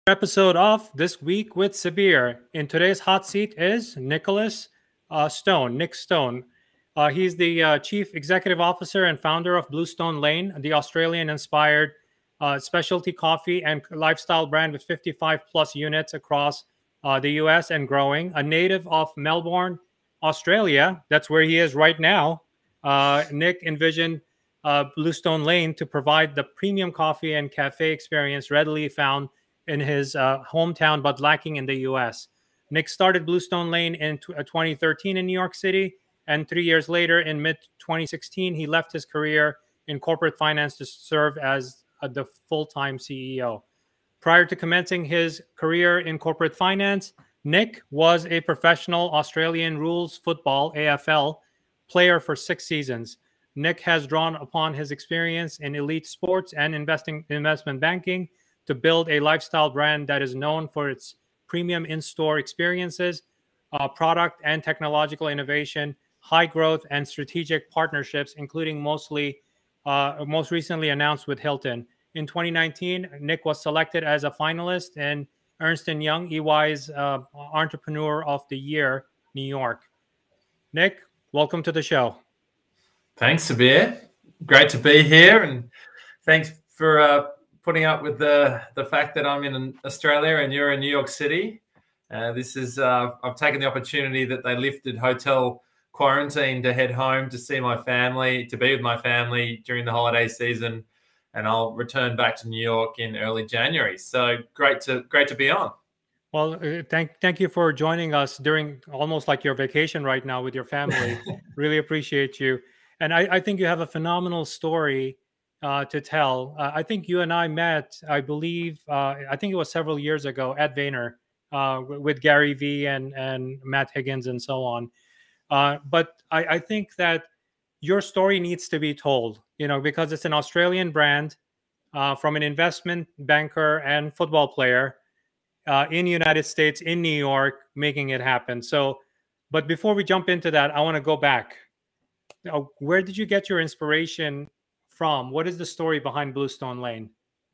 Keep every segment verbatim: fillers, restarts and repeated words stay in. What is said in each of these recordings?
episode of This Week with Sabir. In today's hot seat is Nicholas uh, Stone, Nick Stone. Uh, he's the uh, Chief Executive Officer and founder of Bluestone Lane, the Australian-inspired uh, specialty coffee and lifestyle brand with fifty-five plus units across uh, the U S and growing. A native of Melbourne, Australia, that's where he is right now. Uh, Nick envisioned uh, Bluestone Lane to provide the premium coffee and cafe experience readily found in his uh, hometown, but lacking in the U S. Nick started Bluestone Lane in t- uh, twenty thirteen in New York City, and three years later, in mid twenty sixteen, he left his career in corporate finance to serve as uh, the full-time C E O. Prior to commencing his career in corporate finance, Nick was a professional Australian rules football (A F L) player for six seasons. Nick has drawn upon his experience in elite sports and investing investment banking to build a lifestyle brand that is known for its premium in-store experiences, uh, product and technological innovation, high growth, and strategic partnerships, including mostly uh, most recently announced with Hilton. In twenty nineteen, Nick was selected as a finalist in Ernst and Young, E Y's uh, Entrepreneur of the Year, New York. Nick, welcome to the show. Thanks, Sabir. Great to be here, and thanks for uh, putting up with the the fact that I'm in Australia and you're in New York City. Uh, this is uh, I've taken the opportunity that they lifted hotel quarantine to head home to see my family, to be with my family during the holiday season, and I'll return back to New York in early January. So great to great to be on. Well, uh, thank thank you for joining us during almost like your vacation right now with your family. Really appreciate you, and I, I think you have a phenomenal story uh, to tell. Uh, I think you and I met, I believe, uh, I think it was several years ago at Vayner uh, with Gary Vee and and Matt Higgins and so on. Uh, but I, I think that your story needs to be told, you know, because it's an Australian brand uh, from an investment banker and football player uh, in the United States, in New York, making it happen. So, but before we jump into that, I want to go back. Uh, where did you get your inspiration from? What is the story behind Bluestone Lane?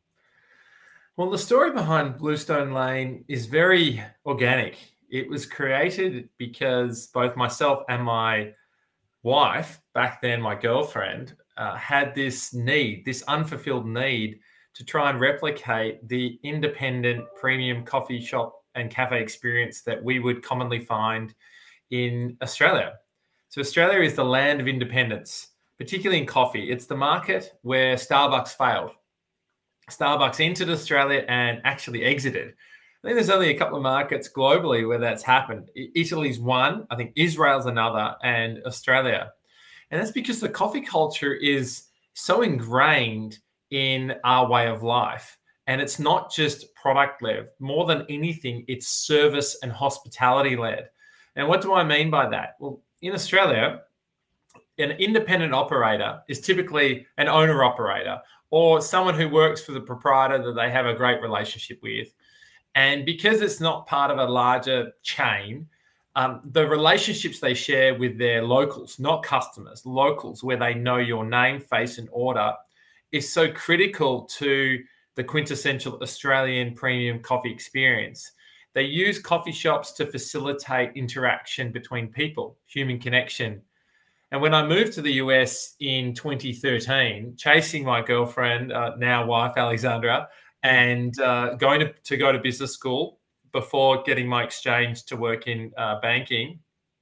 Well, the story behind Bluestone Lane is very organic. It was created because both myself and my wife, back then my girlfriend, uh, had this need, this unfulfilled need to try and replicate the independent premium coffee shop and cafe experience that we would commonly find in Australia. So Australia is the land of independence, particularly in coffee. It's the market where Starbucks failed. Starbucks entered Australia and actually exited. I think there's only a couple of markets globally where that's happened. Italy's one, I think Israel's another, and Australia. And that's because the coffee culture is so ingrained in our way of life. And it's not just product-led. More than anything, it's service and hospitality-led. And what do I mean by that? Well, in Australia, an independent operator is typically an owner-operator or someone who works for the proprietor that they have a great relationship with. And because it's not part of a larger chain, um, the relationships they share with their locals, not customers, locals, where they know your name, face, and order, is so critical to the quintessential Australian premium coffee experience. They use coffee shops to facilitate interaction between people, human connection. And when I moved to the U S in twenty thirteen, chasing my girlfriend, uh, now wife, Alexandra, and uh, going to, to go to business school before getting my exchange to work in uh, banking,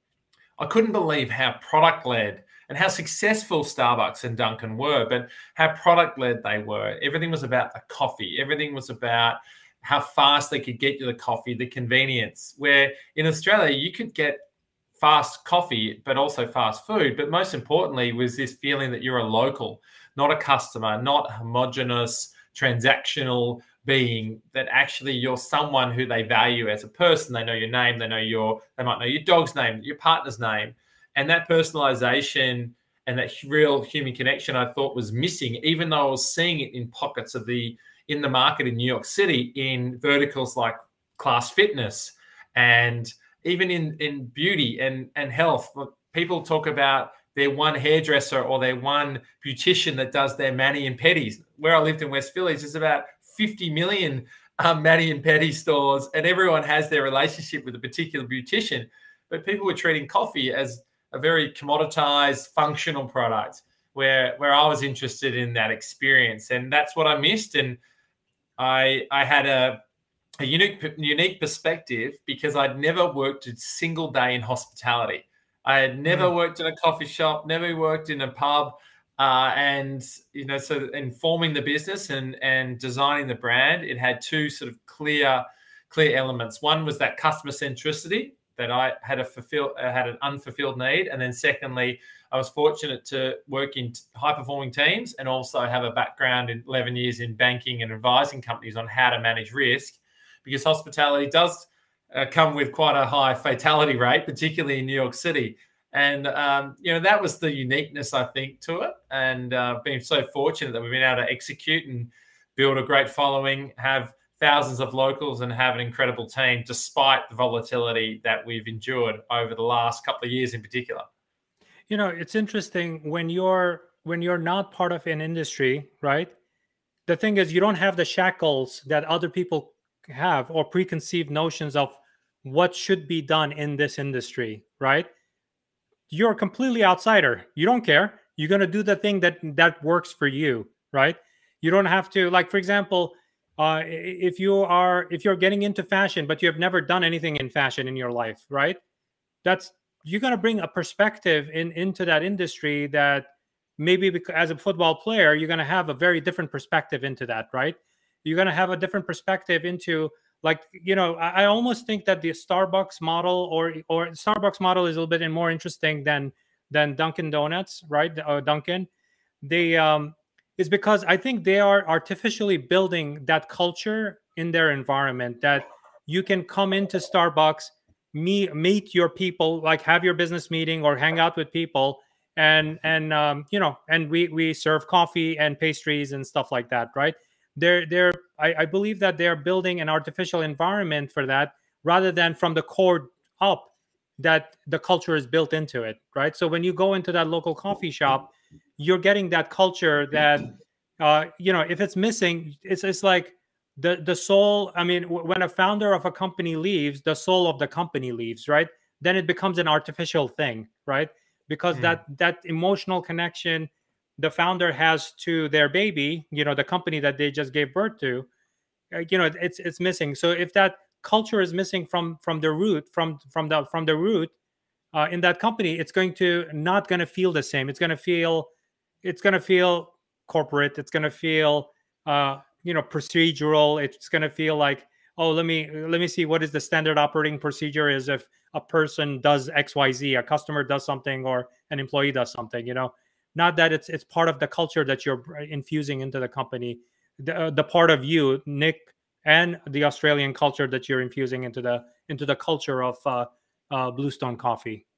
I couldn't believe how product-led and how successful Starbucks and Dunkin' were, but how product-led they were. Everything was about the coffee. Everything was about how fast they could get you the coffee, the convenience, where in Australia you could get fast coffee, but also fast food. But most importantly was this feeling that you're a local, not a customer, not homogenous, transactional being, that actually you're someone who they value as a person. They know your name, they know your, they might know your dog's name, your partner's name. And that personalization and that real human connection I thought was missing, even though I was seeing it in pockets of the, in the market in New York City, in verticals like class fitness and even in, in beauty and, and health. People talk about their one hairdresser or their one beautician that does their mani and pedis. Where I lived in West Village, there's about fifty million um, Manny and Petty stores, and everyone has their relationship with a particular beautician. But people were treating coffee as a very commoditized, functional product, where where I was interested in that experience, and that's what I missed. And I I had a a unique unique perspective because I'd never worked a single day in hospitality. I had never mm. worked in a coffee shop, never worked in a pub, uh, and you know, so in forming the business and and designing the brand, it had two sort of clear clear elements. One was that customer centricity, that I had a fulfill I had an unfulfilled need, and then secondly, I was fortunate to work in high performing teams and also have a background in eleven years in banking and advising companies on how to manage risk, because hospitality does uh, come with quite a high fatality rate, particularly in New York City. And, um, you know, that was the uniqueness, I think, to it. And uh, being so fortunate that we've been able to execute and build a great following, have thousands of locals and have an incredible team, despite the volatility that we've endured over the last couple of years in particular. You know, it's interesting when you're when you're not part of an industry, right? The thing is, you don't have the shackles that other people have or preconceived notions of what should be done in this industry, right? You're a completely outsider. You don't care. You're going to do the thing that that works for you, right? You don't have to, like, for example, uh, if you are if you're getting into fashion, but you have never done anything in fashion in your life, right? That's you're going to bring a perspective in into that industry that maybe because, as a football player, you're going to have a very different perspective into that, right? You're going to have a different perspective into, like, you know, I, I almost think that the Starbucks model or or Starbucks model is a little bit more interesting than than Dunkin' Donuts, right? Uh, Dunkin', they um, is because I think they are artificially building that culture in their environment, that you can come into Starbucks, meet meet your people, like have your business meeting or hang out with people, and and um, you know, and we we serve coffee and pastries and stuff like that, right? They're they're I, I believe that they're building an artificial environment for that, rather than from the core up that the culture is built into it, right? So when you go into that local coffee shop, you're getting that culture that uh, you know, if it's missing, it's it's like the the soul. I mean, w- when a founder of a company leaves, the soul of the company leaves, right? Then it becomes an artificial thing, right? Because mm. that that emotional connection the founder has to their baby, you know, the company that they just gave birth to, uh, you know, it's it's missing. So if that culture is missing from from the root, from from the from the root uh, in that company, it's going to not going to feel the same. It's going to feel, it's going to feel corporate. It's going to feel, uh, you know, procedural. It's going to feel like, oh, let me let me see what is the standard operating procedure is if a person does X Y Z, a customer does something, or an employee does something, you know. Not that it's it's part of the culture that you're infusing into the company, the, uh, the part of you, Nick, and the Australian culture that you're infusing into the into the culture of uh, uh, Bluestone Coffee.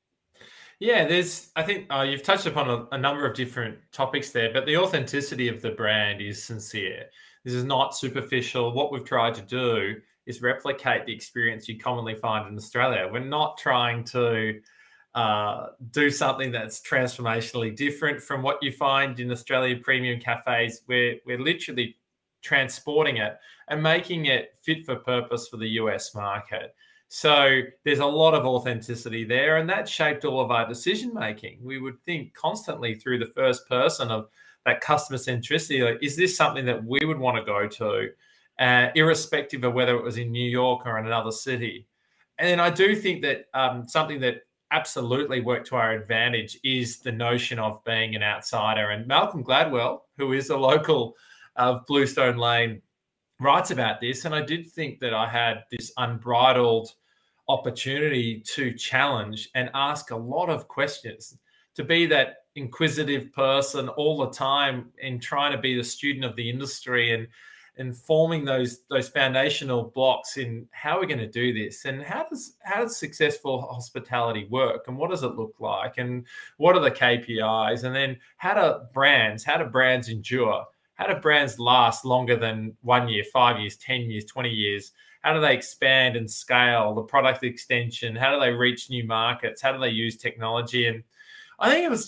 Yeah, there's. I think uh, you've touched upon a, a number of different topics there, but the authenticity of the brand is sincere. This is not superficial. What we've tried to do is replicate the experience you commonly find in Australia. We're not trying to Uh, do something that's transformationally different from what you find in Australia premium cafes. We're, we're literally transporting it and making it fit for purpose for the U S market. So there's a lot of authenticity there, and that shaped all of our decision making. We would think constantly through the first person of that customer centricity. Like, is this something that we would want to go to, uh, irrespective of whether it was in New York or in another city? And I do think that um, something that absolutely work to our advantage is the notion of being an outsider. And Malcolm Gladwell, who is a local of Bluestone Lane, writes about this. And I did think that I had this unbridled opportunity to challenge and ask a lot of questions, to be that inquisitive person all the time and trying to be the student of the industry and and forming those those foundational blocks in how we're going to do this, and how does how does successful hospitality work, and what does it look like, and what are the K P Is, and then how do brands how do brands endure, how do brands last longer than one year, five years, ten years, twenty years? How do they expand and scale the product extension? How do they reach new markets? How do they use technology? And I think it was just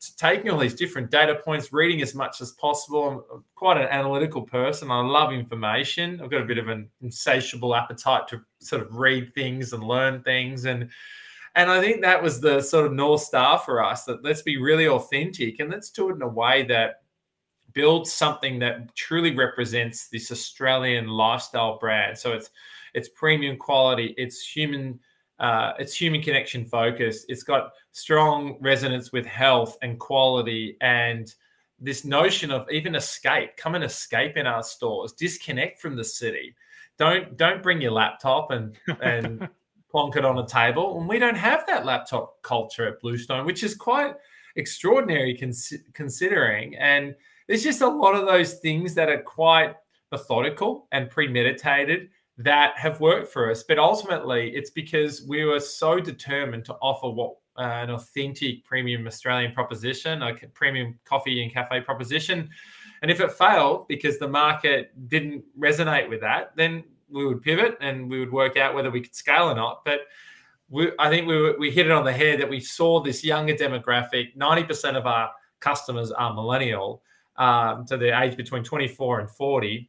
taking all these different data points, reading as much as possible. I'm quite an analytical person. I love information. I've got a bit of an insatiable appetite to sort of read things and learn things. And and I think that was the sort of North Star for us, that let's be really authentic and let's do it in a way that builds something that truly represents this Australian lifestyle brand. So it's it's premium quality, it's human Uh, it's human connection focused. It's got strong resonance with health and quality, and this notion of even escape. Come and escape in our stores. Disconnect from the city. Don't don't bring your laptop and and plonk it on a table. And we don't have that laptop culture at Bluestone, which is quite extraordinary cons- considering. And there's just a lot of those things that are quite methodical and premeditated that have worked for us. But ultimately, it's because we were so determined to offer what uh, an authentic premium Australian proposition, a premium coffee and cafe proposition. And if it failed because the market didn't resonate with that, then we would pivot and we would work out whether we could scale or not. But we, I think we, were, we hit it on the head that we saw this younger demographic. ninety percent of our customers are millennial, um, so they're aged between twenty-four and forty.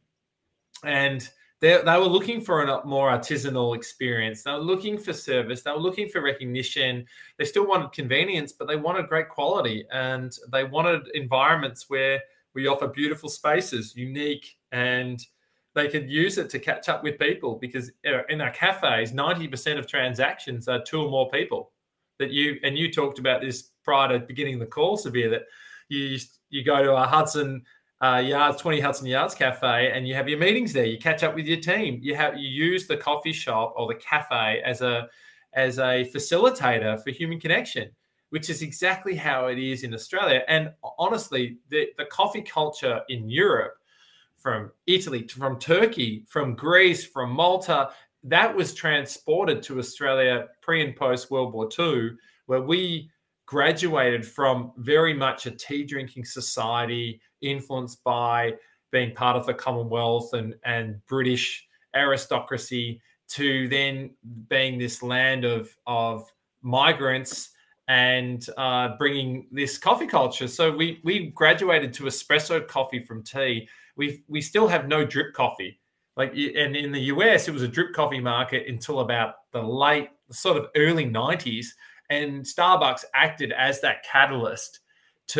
And They, they were looking for a more artisanal experience. They were looking for service. They were looking for recognition. They still wanted convenience, but they wanted great quality. And they wanted environments where we offer beautiful spaces, unique, and they could use it to catch up with people. Because in our cafes, ninety percent of transactions are two or more people. That you and you talked about this prior to beginning the call, Sabir, that you you go to a Hudson Uh, Yards, twenty Hudson Yards Cafe, and you have your meetings there. You catch up with your team. You have you use the coffee shop or the cafe as a as a facilitator for human connection, which is exactly how it is in Australia. And honestly, the, the coffee culture in Europe, from Italy, from Turkey, from Greece, from Malta, that was transported to Australia pre and post World War Two, where we graduated from very much a tea drinking society influenced by being part of the Commonwealth and, and British aristocracy to then being this land of, of migrants and uh, bringing this coffee culture. So we we graduated to espresso coffee from tea. We we still have no drip coffee. Like, and in the U S, it was a drip coffee market until about the late, sort of early nineties. And Starbucks acted as that catalyst to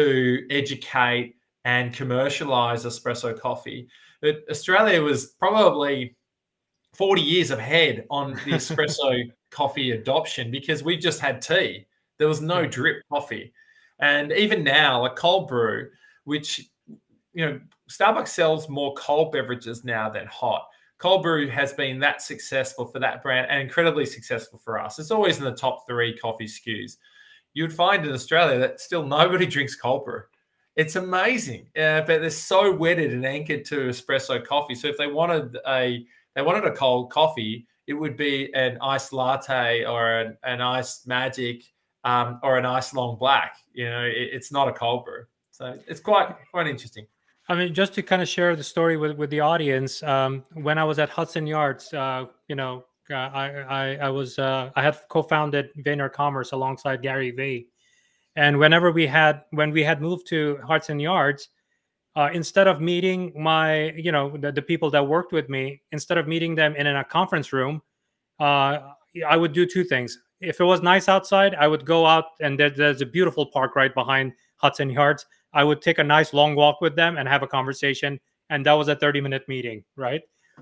educate and commercialize espresso coffee. But Australia was probably forty years ahead on the espresso coffee adoption because we just had tea. There was no drip coffee. And even now, a cold brew, which, you know, Starbucks sells more cold beverages now than hot. Cold brew has been that successful for that brand and incredibly successful for us. It's always in the top three coffee S K Us. You'd find in Australia that still nobody drinks cold brew. It's amazing, uh, but they're so wedded and anchored to espresso coffee. So if they wanted a they wanted a cold coffee, it would be an iced latte or an, an iced magic um, or an iced long black. You know, it, it's not a cold brew. So it's quite quite interesting. I mean, just to kind of share the story with, with the audience, um, when I was at Hudson Yards, uh, you know, uh, I, I I was uh, I had co-founded Vayner Commerce alongside Gary Vee, and whenever we had when we had moved to Hudson Yards, uh, instead of meeting my you know the, the people that worked with me, instead of meeting them in a conference room, uh, I would do two things. If it was nice outside, I would go out, and there, there's a beautiful park right behind Hudson Yards. I would take a nice long walk with them and have a conversation. And that was a thirty minute meeting, right?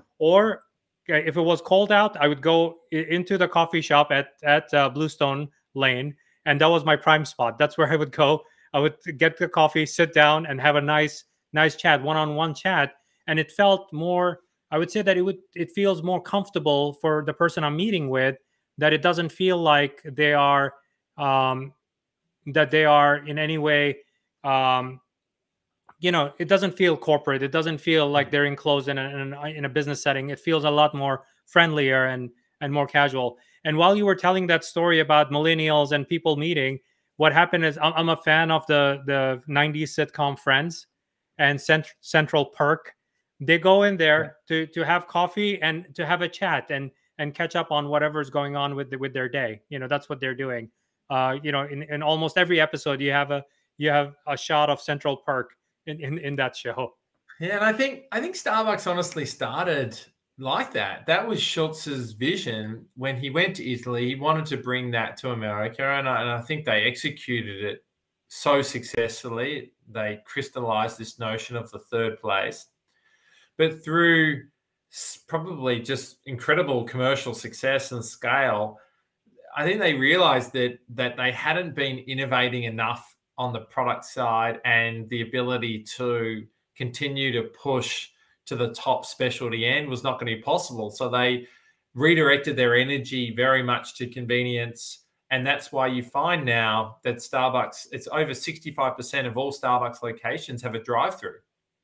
Or if it was cold out, I would go into the coffee shop at, at uh, Bluestone Lane. And that was my prime spot. That's where I would go. I would get the coffee, sit down and have a nice, nice chat, one-on-one chat. And it felt more, I would say that it would, it feels more comfortable for the person I'm meeting with, that it doesn't feel like they are, um, that they are in any way, Um, you know, it doesn't feel corporate. It doesn't feel like they're enclosed in a, in a, in a business setting. It feels a lot more friendlier and, and more casual. And while you were telling that story about millennials and people meeting, what happened is I'm, I'm a fan of the, the nineties sitcom Friends and Cent- Central Perk. They go in there yeah. to, to have coffee and to have a chat and, and catch up on whatever's going on with the, with their day. You know, that's what they're doing. Uh, you know, in, in almost every episode, you have a, you have a shot of Central Park in, in, in that show. Yeah, and I think I think Starbucks honestly started like that. That was Schultz's vision when he went to Italy. He wanted to bring that to America, and I, and I think they executed it so successfully. They crystallized this notion of the third place. But through probably just incredible commercial success and scale, I think they realized that that they hadn't been innovating enough on the product side and the ability to continue to push to the top specialty end was not going to be possible. So they redirected their energy very much to convenience. And that's why you find now that Starbucks, it's over sixty-five percent of all Starbucks locations have a drive-through.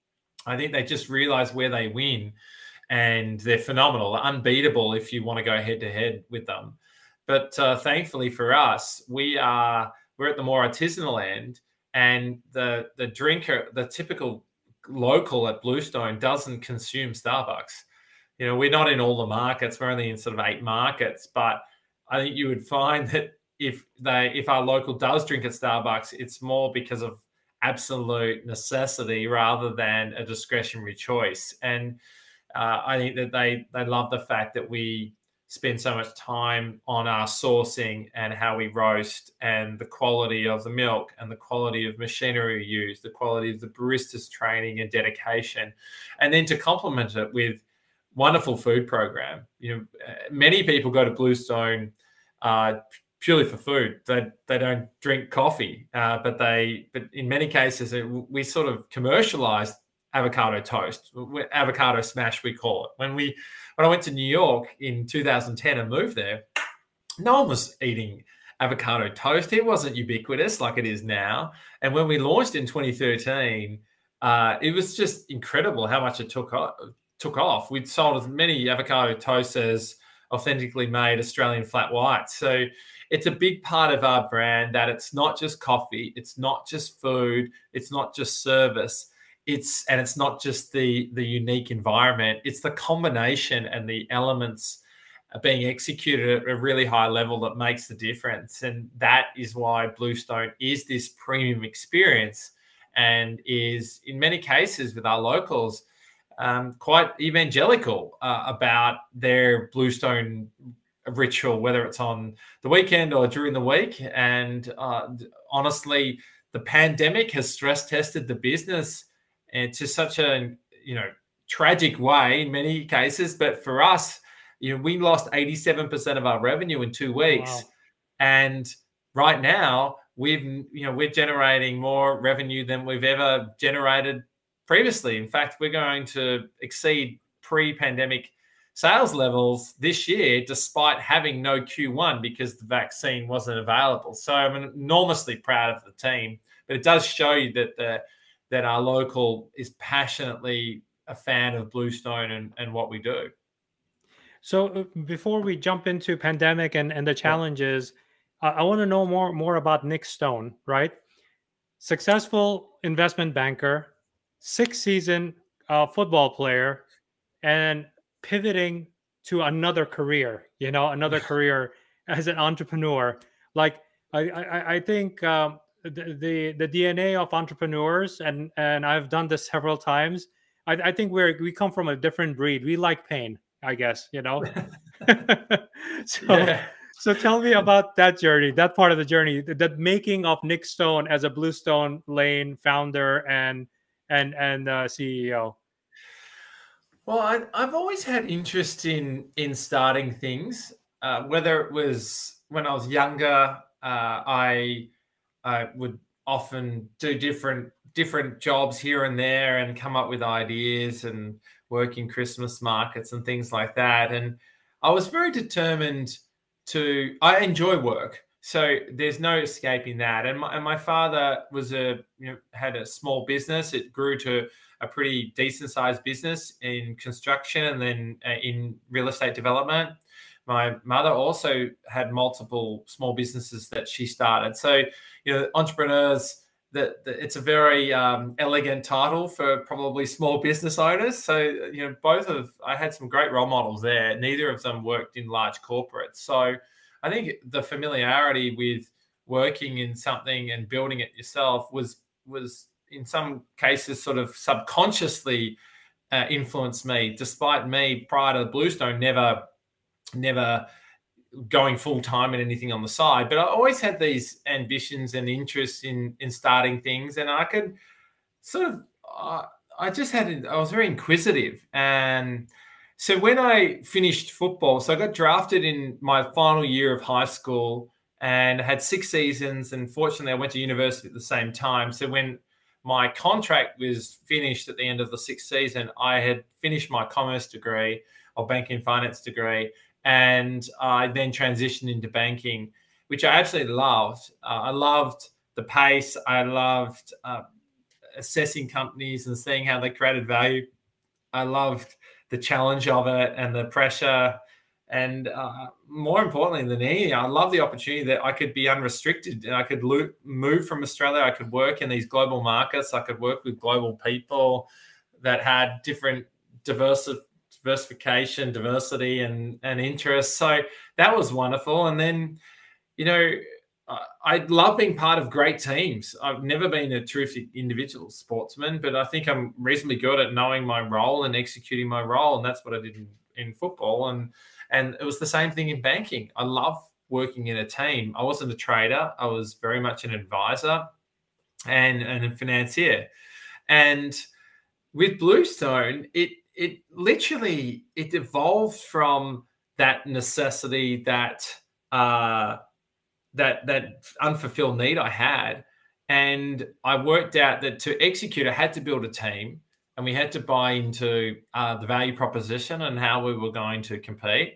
I think they just realize where they win, and they're phenomenal, unbeatable if you want to go head-to-head with them. But uh, thankfully for us, we are, we're at the more artisanal end, and the, the drinker, the typical local at Bluestone doesn't consume Starbucks. You know, we're not in all the markets. We're only in sort of eight markets, but I think you would find that if they, if our local does drink at Starbucks, it's more because of absolute necessity rather than a discretionary choice. And uh, I think that they, they love the fact that we spend so much time on our sourcing and how we roast and the quality of the milk and the quality of machinery used, the quality of the barista's training and dedication, and then to complement it with wonderful food program. You know, many people go to Bluestone uh, purely for food. They they don't drink coffee, uh, but they but in many cases we sort of commercialized avocado toast, avocado smash we call it. When we when I went to New York in two thousand ten and moved there, no one was eating avocado toast. It wasn't ubiquitous like it is now. And when we launched in twenty thirteen, uh, it was just incredible how much it took off. took off. We'd sold as many avocado toasts as authentically made Australian flat whites. So it's a big part of our brand that it's not just coffee, it's not just food, it's not just service, it's and it's not just the the unique environment. It's the combination and the elements being executed at a really high level that makes the difference. And that is why Bluestone is this premium experience and is in many cases with our locals Um, quite evangelical uh, about their Bluestone ritual, whether it's on the weekend or during the week. And uh, honestly, the pandemic has stress tested the business to such a, you know, tragic way in many cases. But for us, you know, we lost eighty-seven percent of our revenue in two weeks. Wow. And right now we've, you know, we're generating more revenue than we've ever generated previously. In fact, we're going to exceed pre-pandemic sales levels this year, despite having no Q one because the vaccine wasn't available. So I'm enormously proud of the team. But it does show you that the that our local is passionately a fan of Bluestone and, and what we do. So uh, before we jump into pandemic and, and the challenges, uh, I want to know more more about Nick Stone, right? Successful investment banker, six-season uh, football player, and pivoting to another career, you know, another career as an entrepreneur. Like, I, I, I think um, the, the the D N A of entrepreneurs, and and I've done this several times. I, I think we're we come from a different breed. We like pain, I guess, you know. so. Yeah. So tell me about that journey, that part of the journey, the, the making of Nick Stone as a Bluestone Lane founder and and and uh, C E O. Well, I, I've always had interest in in starting things. Uh, whether it was when I was younger, uh, I I would often do different different jobs here and there and come up with ideas and work in Christmas markets and things like that. And I was very determined to. I enjoy work. So there's no escaping that. And my, and my father was a, you know, had a small business. It grew to a pretty decent sized business in construction and then uh, in real estate development. My mother also had multiple small businesses that she started. So, you know, entrepreneurs, that it's a very um, elegant title for probably small business owners. So, you know, both of, I had some great role models there. Neither of them worked in large corporates. So I think the familiarity with working in something and building it yourself was was in some cases sort of subconsciously uh, influenced me, despite me prior to Bluestone never never going full time in anything on the side. But I always had these ambitions and interests in in starting things, and I could sort of uh, I just had I was very inquisitive. And so when I finished football, so I got drafted in my final year of high school and had six seasons, and fortunately I went to university at the same time. So when my contract was finished at the end of the sixth season, I had finished my commerce degree or banking and finance degree, and I then transitioned into banking, which I absolutely loved. Uh, I loved the pace. I loved uh, assessing companies and seeing how they created value. I loved the challenge of it and the pressure. And uh, more importantly than anything, I love the opportunity that I could be unrestricted and I could lo- move from Australia. I could work in these global markets. I could work with global people that had different diversi- diversification, diversity, and, and interests. So that was wonderful. And then, you know, I, I love being part of great teams. I've never been a terrific individual sportsman, but I think I'm reasonably good at knowing my role and executing my role. And that's what I did in, in football. And And it was the same thing in banking. I love working in a team. I wasn't a trader. I was very much an advisor and, and a financier. And with Bluestone, it it literally, it evolved from that necessity, that uh, that that unfulfilled need I had. And I worked out that to execute, I had to build a team, and we had to buy into uh, the value proposition and how we were going to compete.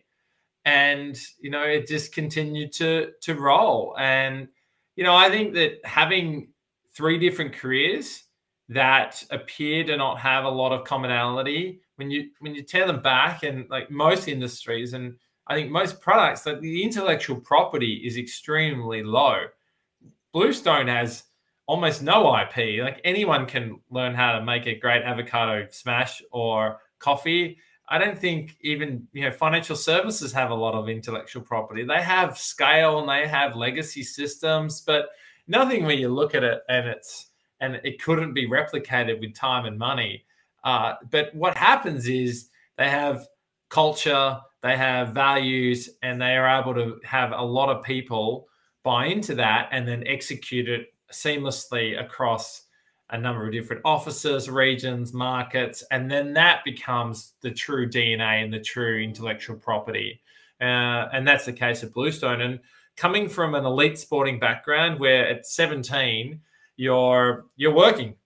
And, you know, it just continued to to roll. And, you know, I think that having three different careers that appear to not have a lot of commonality, when you when you tear them back, and like most industries, and I think most products, like the intellectual property is extremely low. Bluestone has almost no I P. Like anyone can learn how to make a great avocado smash or coffee. I don't think even, you know, financial services have a lot of intellectual property. They have scale and they have legacy systems, but nothing when you look at it and it's and it couldn't be replicated with time and money. Uh, but what happens is they have culture, they have values, and they are able to have a lot of people buy into that and then execute it seamlessly across a number of different offices, regions, markets, and then that becomes the true D N A and the true intellectual property. Uh, and that's the case of Bluestone. And coming from an elite sporting background where at seventeen, you're you're working.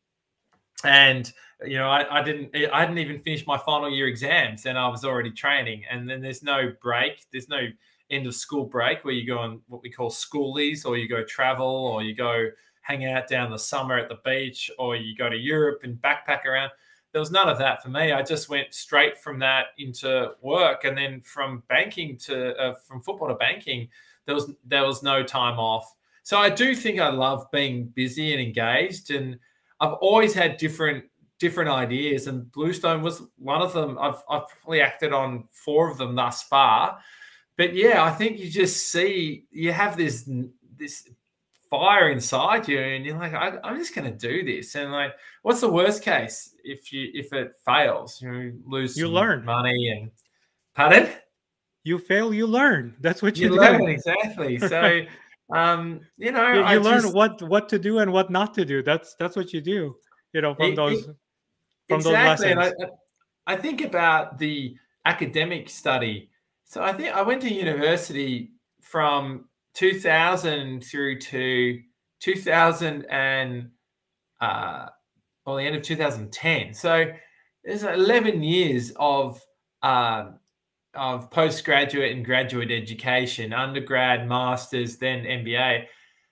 And, you know, I, I didn't I hadn't even finished my final year exams and I was already training. And then there's no break. There's no end of school break where you go on what we call schoolies, or you go travel, or you go hang out down the summer at the beach, or you go to Europe and backpack around. There was none of that for me. I just went straight from that into work. And then from banking to, uh, from football to banking, there was, there was no time off. So I do think I love being busy and engaged. And I've always had different, different ideas, and Bluestone was one of them. I've, I've probably acted on four of them thus far. But yeah, I think you just see, you have this, this, fire inside you, and you're like, I, I'm just going to do this. And like, what's the worst case if you if it fails? You lose you learn money and pardon. You fail, you learn. That's what you, you do. learn exactly. So, um, you know, you, you I learn just, what what to do and what not to do. That's that's what you do. You know, from it, those it, from exactly. those lessons. And I, I think about the academic study. So I think I went to university from two thousand through to two thousand and uh, well, the end of two thousand ten. So there's eleven years of uh, of postgraduate and graduate education, undergrad, masters, then M B A,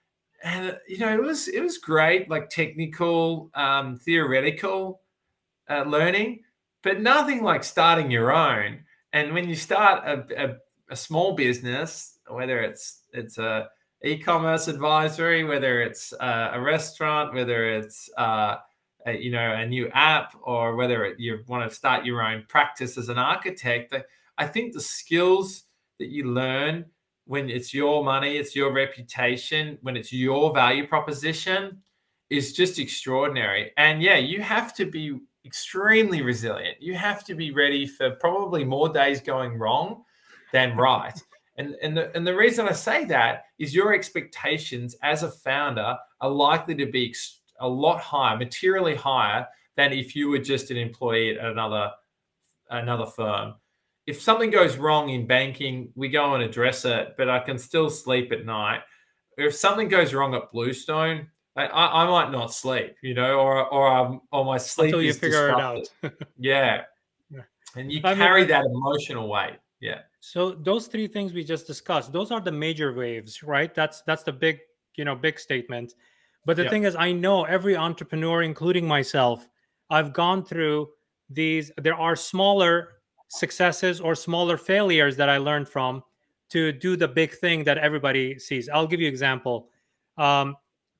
and you know it was it was great, like technical, um, theoretical uh, learning, but nothing like starting your own. And when you start a, a, a small business, whether it's it's a e-commerce advisory, whether it's uh, a restaurant, whether it's uh, a, you know a new app, or whether it, you want to start your own practice as an architect, I think the skills that you learn when it's your money, it's your reputation, when it's your value proposition, is just extraordinary. And yeah, you have to be extremely resilient. You have to be ready for probably more days going wrong than right. And, and, the, and the reason I say that is your expectations as a founder are likely to be a lot higher, materially higher than if you were just an employee at another, another firm. If something goes wrong in banking, we go and address it, but I can still sleep at night. If something goes wrong at Bluestone, I, I might not sleep, you know, or or um, or my sleep until you is figure disrupted. it out. Yeah, and you I carry mean, that emotional weight. Yeah. So those three things we just discussed, those are the major waves, right? That's that's the big, you know, big statement. But the yep. thing is, I know every entrepreneur, including myself, I've gone through these. There are smaller successes or smaller failures that I learned from to do the big thing that everybody sees. I'll give you an example. Um,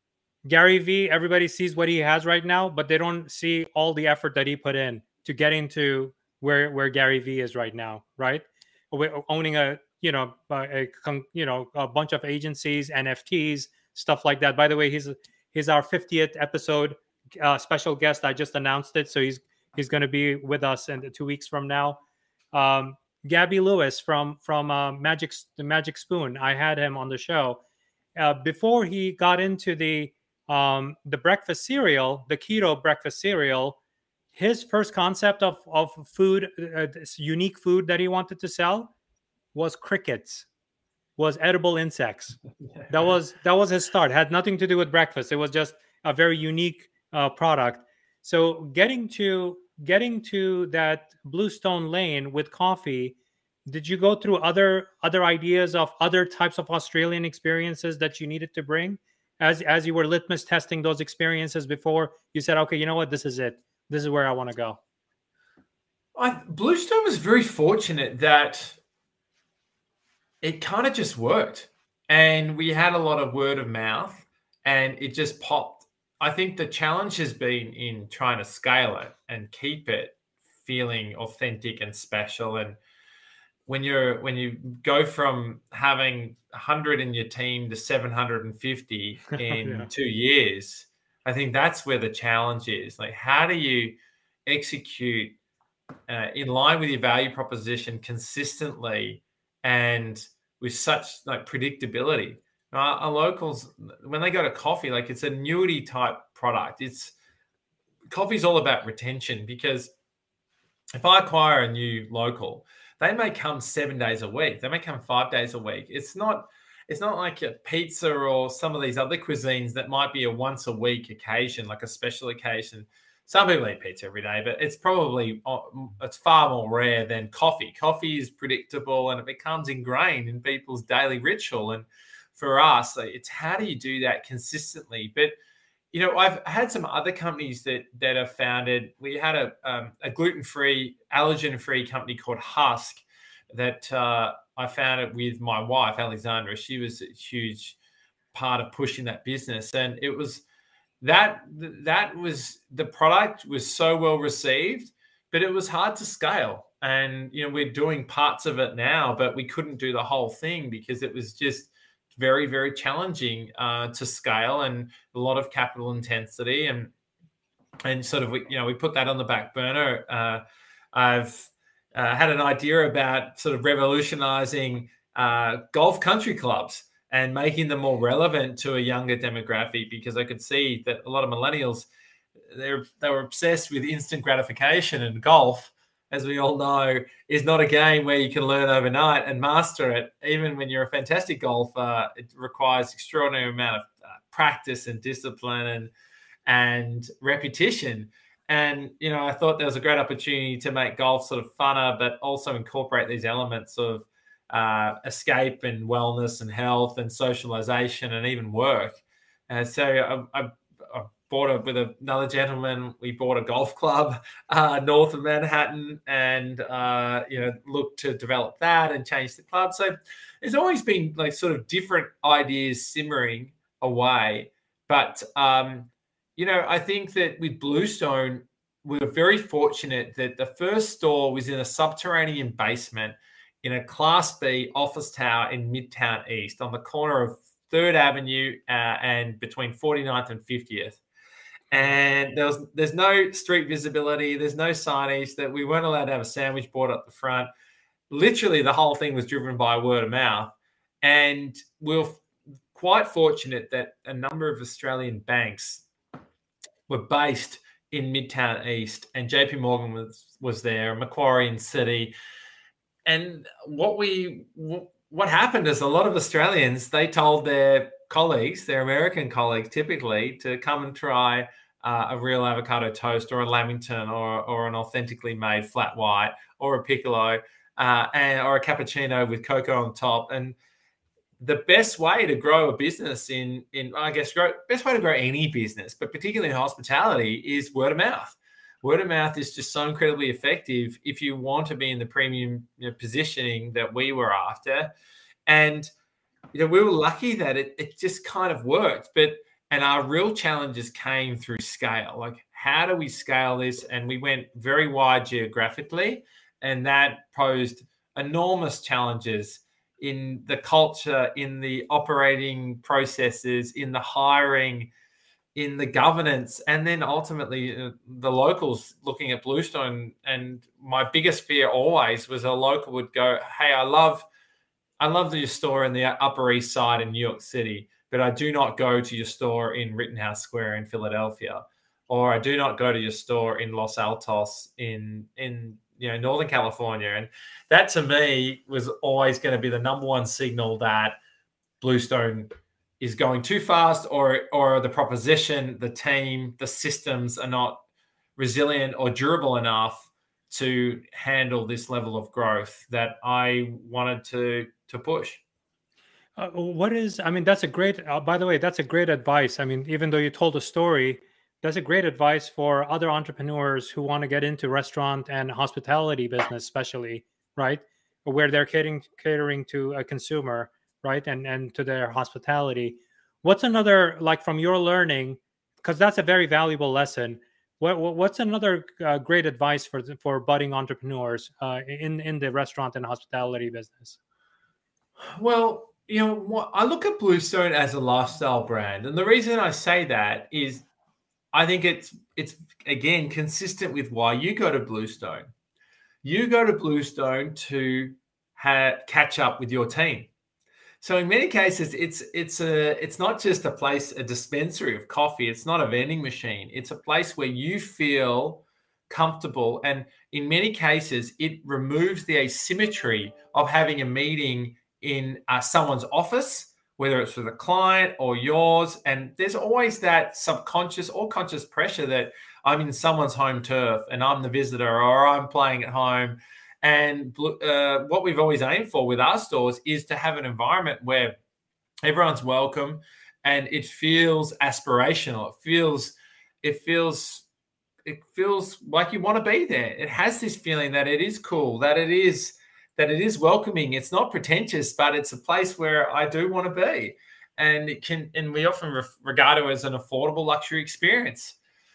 Gary Vee, everybody sees what he has right now, but they don't see all the effort that he put in to getting to where where Gary Vee is right now, right? Owning a, you know, a, a you know, a bunch of agencies, N F Ts, stuff like that. By the way, he's he's our fiftieth episode uh, special guest. I just announced it, so he's he's going to be with us in two weeks from now. Um, Gabby Lewis from from uh, Magic the Magic Spoon. I had him on the show uh, before he got into the um, the breakfast cereal, the keto breakfast cereal. His first concept of of food, uh, this unique food that he wanted to sell, was crickets, was edible insects. That was that was his start. Had nothing to do with breakfast. It was just a very unique uh, product. So getting to getting to that Bluestone Lane with coffee, did you go through other other ideas of other types of Australian experiences that you needed to bring as as you were litmus testing those experiences before you said, okay, you know what, this is it. This is where I want to go? I, Bluestone was very fortunate that it kind of just worked. And we had a lot of word of mouth and it just popped. I think the challenge has been in trying to scale it and keep it feeling authentic and special. And when you're when you go from having one hundred in your team to seven hundred fifty in yeah. two years, I think that's where the challenge is. Like, how do you execute uh, in line with your value proposition consistently and with such like predictability? Our, our locals, when they go to coffee, like it's an annuity type product. It's coffee's all about retention, because if I acquire a new local, they may come seven days a week. They may come five days a week. It's not, it's not like a pizza or some of these other cuisines that might be a once a week occasion, like a special occasion. Some people eat pizza every day, but it's probably, it's far more rare than coffee. Coffee is predictable and it becomes ingrained in people's daily ritual. And for us, it's how do you do that consistently? But, you know, I've had some other companies that that are founded. We had a, um, a gluten-free, allergen-free company called Husk that uh, I founded with my wife, Alexandra. She was a huge part of pushing that business. And it was that, that was, the product was so well received, but it was hard to scale. And, you know, we're doing parts of it now, but we couldn't do the whole thing because it was just very, very challenging uh, to scale and a lot of capital intensity. And, and sort of, you know, we put that on the back burner. Uh, I've uh, had an idea about sort of revolutionizing uh, golf country clubs and making them more relevant to a younger demographic, because I could see that a lot of millennials, they're, they were obsessed with instant gratification, and golf, as we all know, is not a game where you can learn overnight and master it. Even when you're a fantastic golfer, it requires extraordinary amount of uh, practice and discipline and and repetition. And, you know, I thought there was a great opportunity to make golf sort of funner, but also incorporate these elements of uh, escape and wellness and health and socialization and even work. And so I, I, I bought it with another gentleman. We bought a golf club uh, north of Manhattan and, uh, you know, looked to develop that and change the club. So there's always been like sort of different ideas simmering away. But, um, you know, I think that with Bluestone, we were very fortunate that the first store was in a subterranean basement in a Class B office tower in Midtown East on the corner of third Avenue uh, and between forty-ninth and fiftieth. And there was, there's no street visibility. There's no signage. That we weren't allowed to have a sandwich board up the front. Literally, the whole thing was driven by word of mouth. And we we're quite fortunate that a number of Australian banks were based in Midtown East, and J P Morgan was, was there, Macquarie and Citi. And what we what happened is a lot of Australians, they told their colleagues, their American colleagues typically, to come and try uh, a real avocado toast or a Lamington or, or an authentically made flat white or a piccolo uh, and, or a cappuccino with cocoa on top. And the best way to grow a business in, in I guess, grow, best way to grow any business, but particularly in hospitality, is word of mouth. Word of mouth is just so incredibly effective if you want to be in the premium, you know, positioning that we were after. And, you know, we were lucky that it, it just kind of worked. But, and our real challenges came through scale. Like, how do we scale this? And we went very wide geographically, and that posed enormous challenges in the culture, in the operating processes, in the hiring, in the governance, and then ultimately uh, the locals looking at Bluestone. And my biggest fear always was a local would go, hey, I love, I love your store in the Upper East Side in New York City, but I do not go to your store in Rittenhouse Square in Philadelphia, or I do not go to your store in Los Altos in, in, you know, Northern California. And that to me was always going to be the number one signal that Bluestone is going too fast, or or the proposition, the team, the systems are not resilient or durable enough to handle this level of growth that I wanted to to push. Uh, what is, I mean, that's a great, uh, by the way, that's a great advice. I mean, even though you told a story, that's a great advice for other entrepreneurs who want to get into restaurant and hospitality business, especially, right? Where they're catering, catering to a consumer, right? And, and to their hospitality. What's another, like from your learning, because that's a very valuable lesson. What, what's another uh, great advice for, for budding entrepreneurs uh, in, in the restaurant and hospitality business? Well, you know, what, I look at Bluestone as a lifestyle brand. And the reason I say that is I think it's, it's again, consistent with why you go to Bluestone. You go to Bluestone to ha- catch up with your team. So in many cases, it's it's a it's not just a place, a dispensary of coffee. It's not a vending machine. It's a place where you feel comfortable. And in many cases, it removes the asymmetry of having a meeting in uh, someone's office, whether it's with a client or yours. And there's always that subconscious or conscious pressure that I'm in someone's home turf and I'm the visitor, or I'm playing at home. And uh, what we've always aimed for with our stores is to have an environment where everyone's welcome and it feels aspirational. It feels, it feels, it feels like you want to be there. It has this feeling that it is cool, that it is, that it is welcoming. It's not pretentious, but it's a place where I do want to be. And it can, and we often re- regard it as an affordable luxury experience.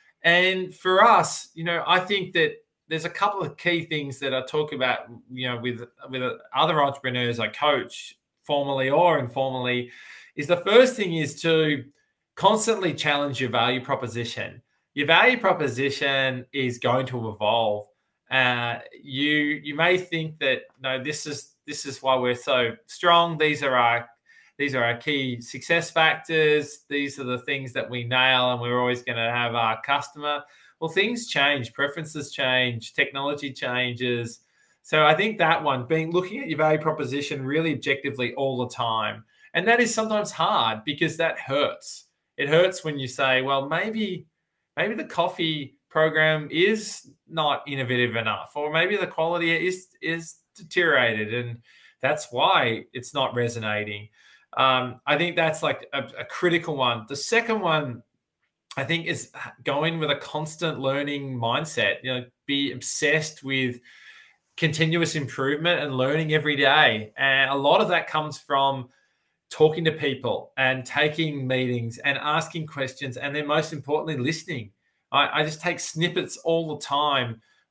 And for us, you know, I think that there's a couple of key things that I talk about, you know, with, with other entrepreneurs I coach, formally or informally, is the first thing is to constantly challenge your value proposition. Your value proposition is going to evolve. Uh, you you may think that, no, this is this is why we're so strong. These are our these are our key success factors. These are the things that we nail, and we're always going to have our customer. Well, things change, preferences change, technology changes. So I think that one, being looking at your value proposition really objectively all the time. And that is sometimes hard because that hurts. It hurts when you say, well, maybe, maybe the coffee program is not innovative enough, or maybe the quality is, is deteriorated, and that's why it's not resonating. Um, I think that's like a, a critical one. The second one, I think, is going with a constant learning mindset. You know, be obsessed with continuous improvement and learning every day. And a lot of that comes from talking to people and taking meetings and asking questions, and then most importantly, listening. I, I just take snippets all the time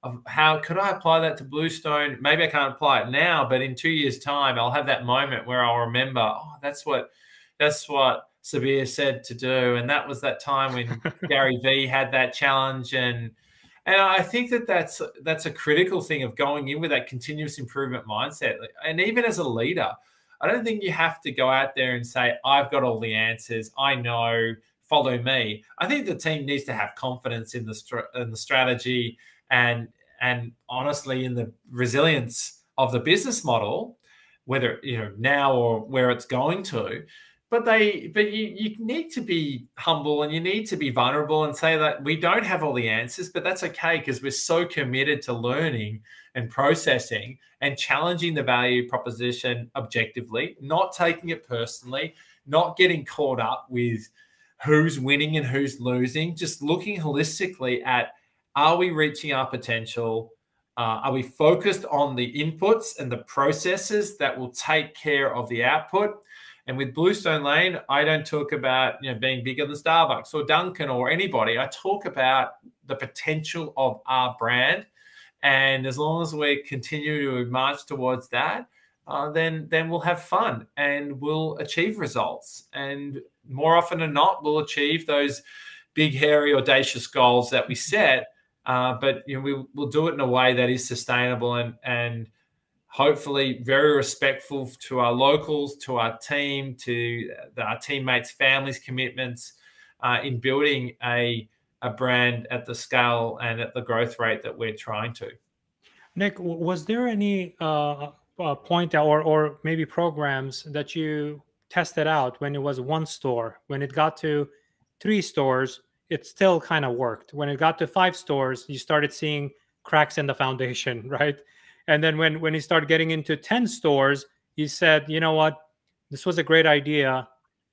of how could I apply that to Bluestone? Maybe I can't apply it now, but in two years' time, I'll have that moment where I'll remember, oh, that's what that's what Sabir said to do. And that was that time when Gary Vee had that challenge. And and I think that that's, that's a critical thing of going in with that continuous improvement mindset. And even as a leader, I don't think you have to go out there and say, I've got all the answers. I know, follow me. I think the team needs to have confidence in the, str- in the strategy and, and honestly in the resilience of the business model, whether, you know, now or where it's going to. But they, but you, you need to be humble and you need to be vulnerable and say that we don't have all the answers, but that's okay because we're so committed to learning and processing and challenging the value proposition objectively, not taking it personally, not getting caught up with who's winning and who's losing, just looking holistically at, are we reaching our potential? Uh, are we focused on the inputs and the processes that will take care of the output? And with Bluestone Lane, I don't talk about, you know, being bigger than Starbucks or Dunkin' or anybody. I talk about the potential of our brand. And as long as we continue to march towards that, uh, then, then we'll have fun and we'll achieve results. And more often than not, we'll achieve those big, hairy, audacious goals that we set. Uh, but you know, we, we'll do it in a way that is sustainable and, and hopefully very respectful to our locals, to our team, to our teammates' families' commitments uh, in building a, a brand at the scale and at the growth rate that we're trying to. Nick, was there any uh, uh, point or, or maybe programs that you tested out when it was one store? When it got to three stores, it still kind of worked. When it got to five stores, you started seeing cracks in the foundation, right? And then when, when he started getting into ten stores, he said, you know what, this was a great idea,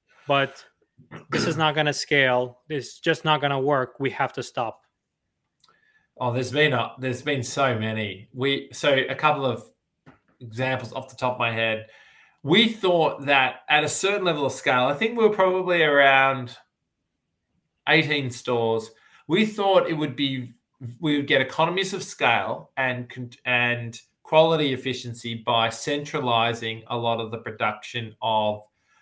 but this is not going to scale. It's just not going to work. We have to stop. Oh, there's been a, there's been so many. We so a couple of examples off the top of my head. We thought that at a certain level of scale, I think we were probably around eighteen stores. We thought it would be we would get economies of scale and and quality efficiency by centralizing a lot of the production of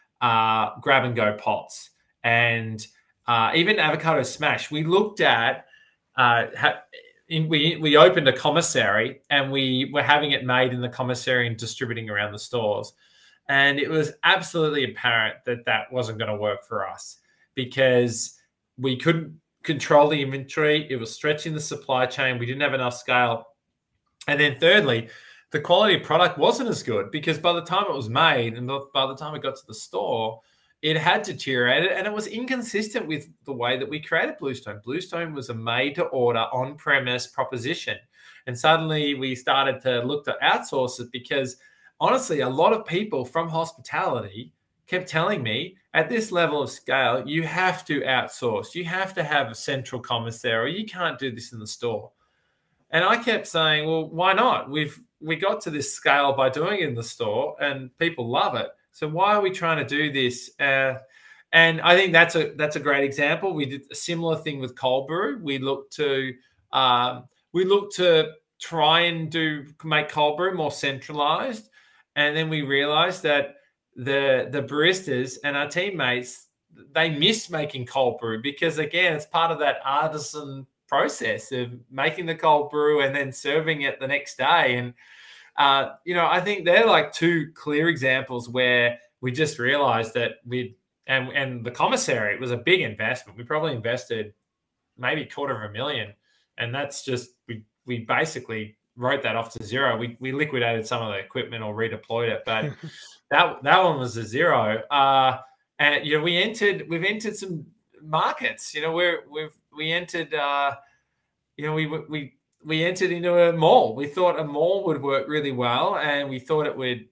uh, grab and go pots and uh, even avocado smash. We looked at uh, ha- in, we we opened a commissary and we were having it made in the commissary and distributing around the stores, and it was absolutely apparent that that wasn't going to work for us because we couldn't control the inventory. It was stretching the supply chain. We didn't have enough scale. And then thirdly, the quality of product wasn't as good because by the time it was made and by the time it got to the store, it had deteriorated and it was inconsistent with the way that we created Bluestone. Bluestone was a made-to-order, on-premise proposition. And suddenly we started to look to outsource it because honestly, a lot of people from hospitality kept telling me at this level of scale, you have to outsource. You have to have a central commissary. You can't do this in the store. And I kept saying, well, why not? We've we got to this scale by doing it in the store and people love it. So why are we trying to do this? Uh, and I think that's a that's a great example. We did a similar thing with cold brew. We looked to um, we looked to try and do make cold brew more centralized. And then we realized that the the baristas and our teammates, they miss making cold brew because again, it's part of that artisan process of making the cold brew and then serving it the next day. And uh, you know, I think they're like two clear examples where we just realized that we and and the commissary was a big investment. We probably invested maybe a quarter of a million, and that's just we we basically wrote that off to zero. We we liquidated some of the equipment or redeployed it, but that that one was a zero. Uh, and you know, we entered we've entered some markets. You know, we're we've we entered. Uh, you know, we we we entered into a mall. We thought a mall would work really well, and we thought it would.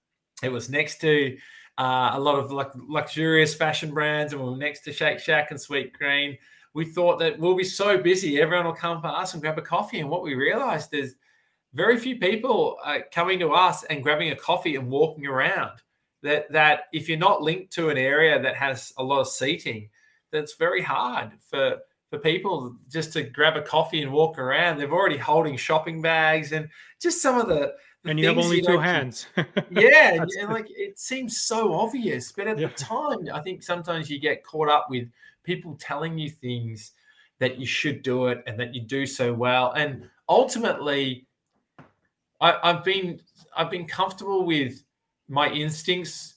It was next to uh, a lot of like luxurious fashion brands, and we were next to Shake Shack and Sweet Green. We thought that we'll be so busy, everyone will come past and grab a coffee. And what we realized is very few people are coming to us and grabbing a coffee and walking around. That that if you're not linked to an area that has a lot of seating, that's very hard for for people just to grab a coffee and walk around. They're already holding shopping bags and just some of the, the and you have only you two hands. Yeah, and, and like it seems so obvious, but at Yeah. the time, I think sometimes you get caught up with people telling you things that you should do it and that you do so well. And ultimately, I, I've been I've been comfortable with my instincts,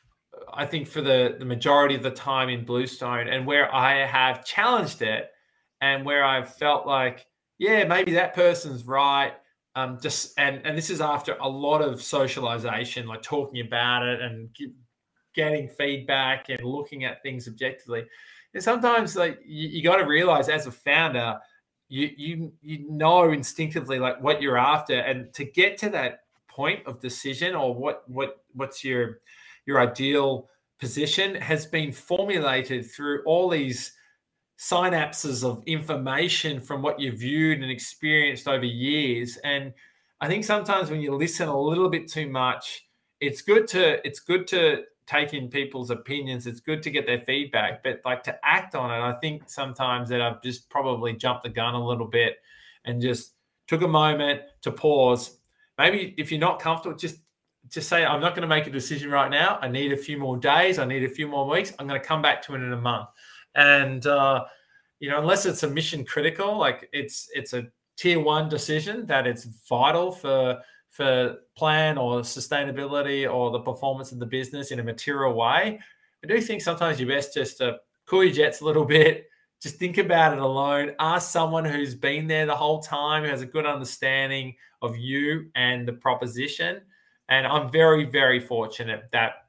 I think, for the, the majority of the time in Bluestone, and where I have challenged it and where I've felt like, yeah, maybe that person's right. Um, just and and this is after a lot of socialization, like talking about it and get, getting feedback and looking at things objectively. And sometimes, like you, you got to realize, as a founder, you you you know instinctively like what you're after, and to get to that point of decision, or what what what's your your ideal position, has been formulated through all these synapses of information from what you've viewed and experienced over years. And I think sometimes when you listen a little bit too much, it's good to it's good to take in people's opinions. It's good to get their feedback, but like to act on it, I think sometimes that I've just probably jumped the gun a little bit and just took a moment to pause. Maybe if you're not comfortable, just just say, I'm not going to make a decision right now. I need a few more days. I need a few more weeks. I'm going to come back to it in a month. And, uh, you know, unless it's a mission critical, like it's it's a tier one decision that it's vital for for plan or sustainability or the performance of the business in a material way, I do think sometimes you're best just to cool your jets a little bit, just think about it alone, ask someone who's been there the whole time, who has a good understanding of you and the proposition. And I'm very, very fortunate that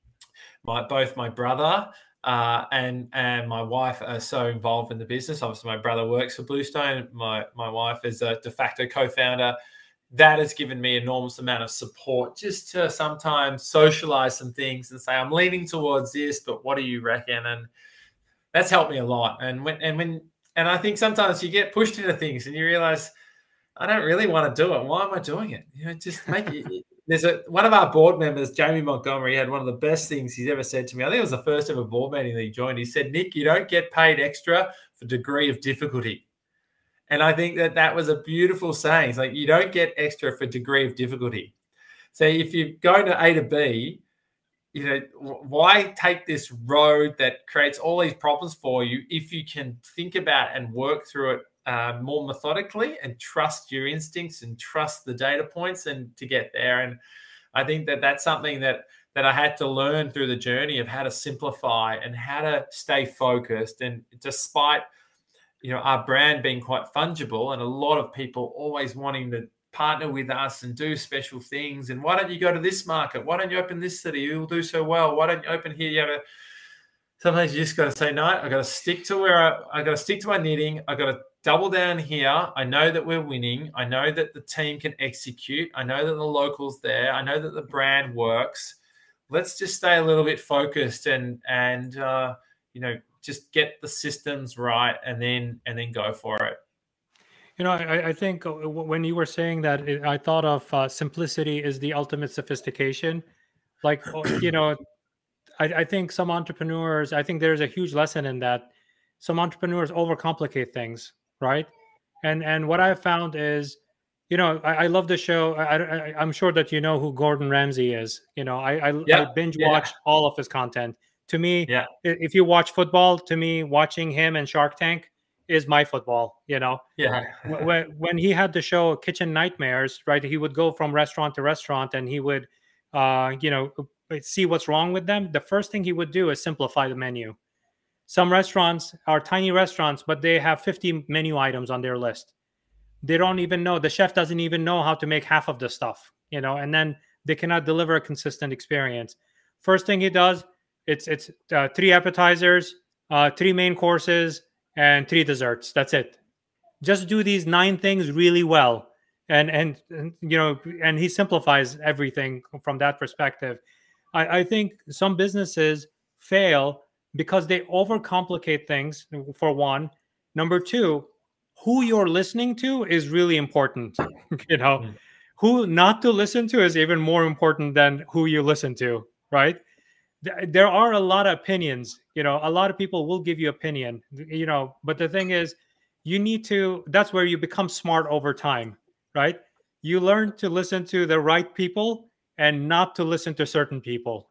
my both my brother uh, and and my wife are so involved in the business. Obviously, my brother works for Bluestone. My my wife is a de facto co-founder. That has given me enormous amount of support, just to sometimes socialize some things and say, I'm leaning towards this, but what do you reckon? And that's helped me a lot. And when and when and I think sometimes you get pushed into things and you realize, I don't really want to do it. Why am I doing it? You know, just make it. There's a one of our board members, Jamie Montgomery, had one of the best things he's ever said to me. I think it was the first ever board meeting that he joined. He said, Nick, you don't get paid extra for degree of difficulty. And I think that that was a beautiful saying. It's like, you don't get extra for degree of difficulty. So if you're going to A to B, you know, why take this road that creates all these problems for you if you can think about and work through it Uh, more methodically and trust your instincts and trust the data points and to get there. And I think that that's something that that I had to learn through the journey of how to simplify and how to stay focused. And despite, you know, our brand being quite fungible and a lot of people always wanting to partner with us and do special things, and why don't you go to this market? Why don't you open this city? You'll do so well. Why don't you open here? You have a, sometimes you just got to say, no, I got to stick to where I, I got to stick to my knitting. I got to double down here. I know that we're winning. I know that the team can execute. I know that the locals there. I know that the brand works. Let's just stay a little bit focused and and uh, you know, just get the systems right, and then and then go for it. You know, I, I think when you were saying that, it, I thought of uh, simplicity is the ultimate sophistication. Like, you know, I, I think some entrepreneurs, I think there's a huge lesson in that. Some entrepreneurs overcomplicate things, right? And and what I've found is, you know, I, I love the show. I, I, I'm sure that you know who Gordon Ramsay is. You know, I I, Yeah, I binge yeah. watch all of his content. To me, Yeah. if you watch football, to me, watching him and Shark Tank is my football. You know, Yeah. when when he had the show Kitchen Nightmares, right? He would go from restaurant to restaurant, and he would, uh, you know, see what's wrong with them. The first thing he would do is simplify the menu. Some restaurants are tiny restaurants, but they have fifty menu items on their list. They don't even know, the chef doesn't even know how to make half of the stuff, you know, and then they cannot deliver a consistent experience. First thing he does, it's it's uh, three appetizers, uh, three main courses, and three desserts. That's it. Just do these nine things really well. And, and, and you know, and he simplifies everything from that perspective. I, I think some businesses fail because they overcomplicate things, for one. Number two, who you're listening to is really important. You know, Mm. who not to listen to is even more important than who you listen to, right? th- there are a lot of opinions. You know, a lot of people will give you opinion. You know, but the thing is, you need to. That's where you become smart over time, right? You learn to listen to the right people and not to listen to certain people.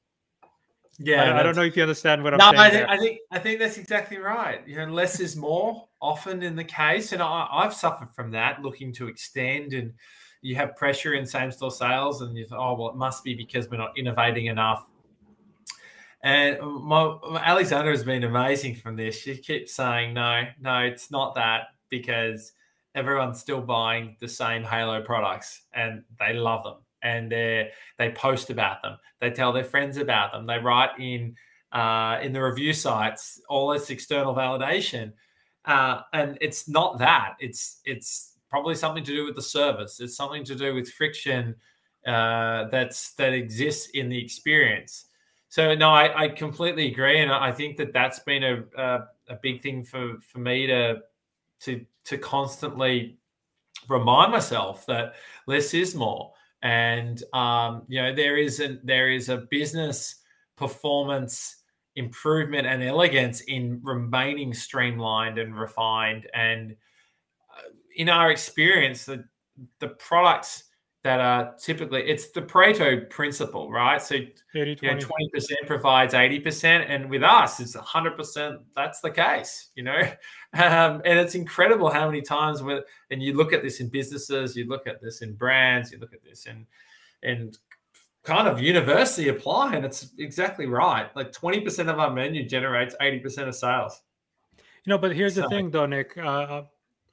I Yeah, don't, I don't that's know if you understand what I'm no. I saying think there. I think I think that's exactly right. You know, less is more often in the case, and I, I've suffered from that, looking to extend, and you have pressure in same store sales, and you thought, oh well, it must be because we're not innovating enough. And my, Alexandra has been amazing from this. She keeps saying, no, no, it's not that, because everyone's still buying the same Halo products and they love them, and they they post about them. They tell their friends about them. They write in uh, in the review sites all this external validation, uh, and it's not that. It's it's probably something to do with the service. It's something to do with friction uh, that's that exists in the experience. So no, I, I completely agree, and I think that that's been a a, a big thing for, for me to to to constantly remind myself that less is more, and um, you know there is a there is a business performance improvement and elegance in remaining streamlined and refined. And in our experience, the the products that are typically, it's the Pareto principle, right? So, eighty you know, twenty. twenty percent provides eighty percent. And with us, it's one hundred percent. That's the case, you know? Um, and it's incredible how many times, with, and you look at this in businesses, you look at this in brands, you look at this in, in kind of universally apply, and it's exactly right. Like twenty percent of our menu generates eighty percent of sales. You know, but here's So, the thing, though, Nick. Uh,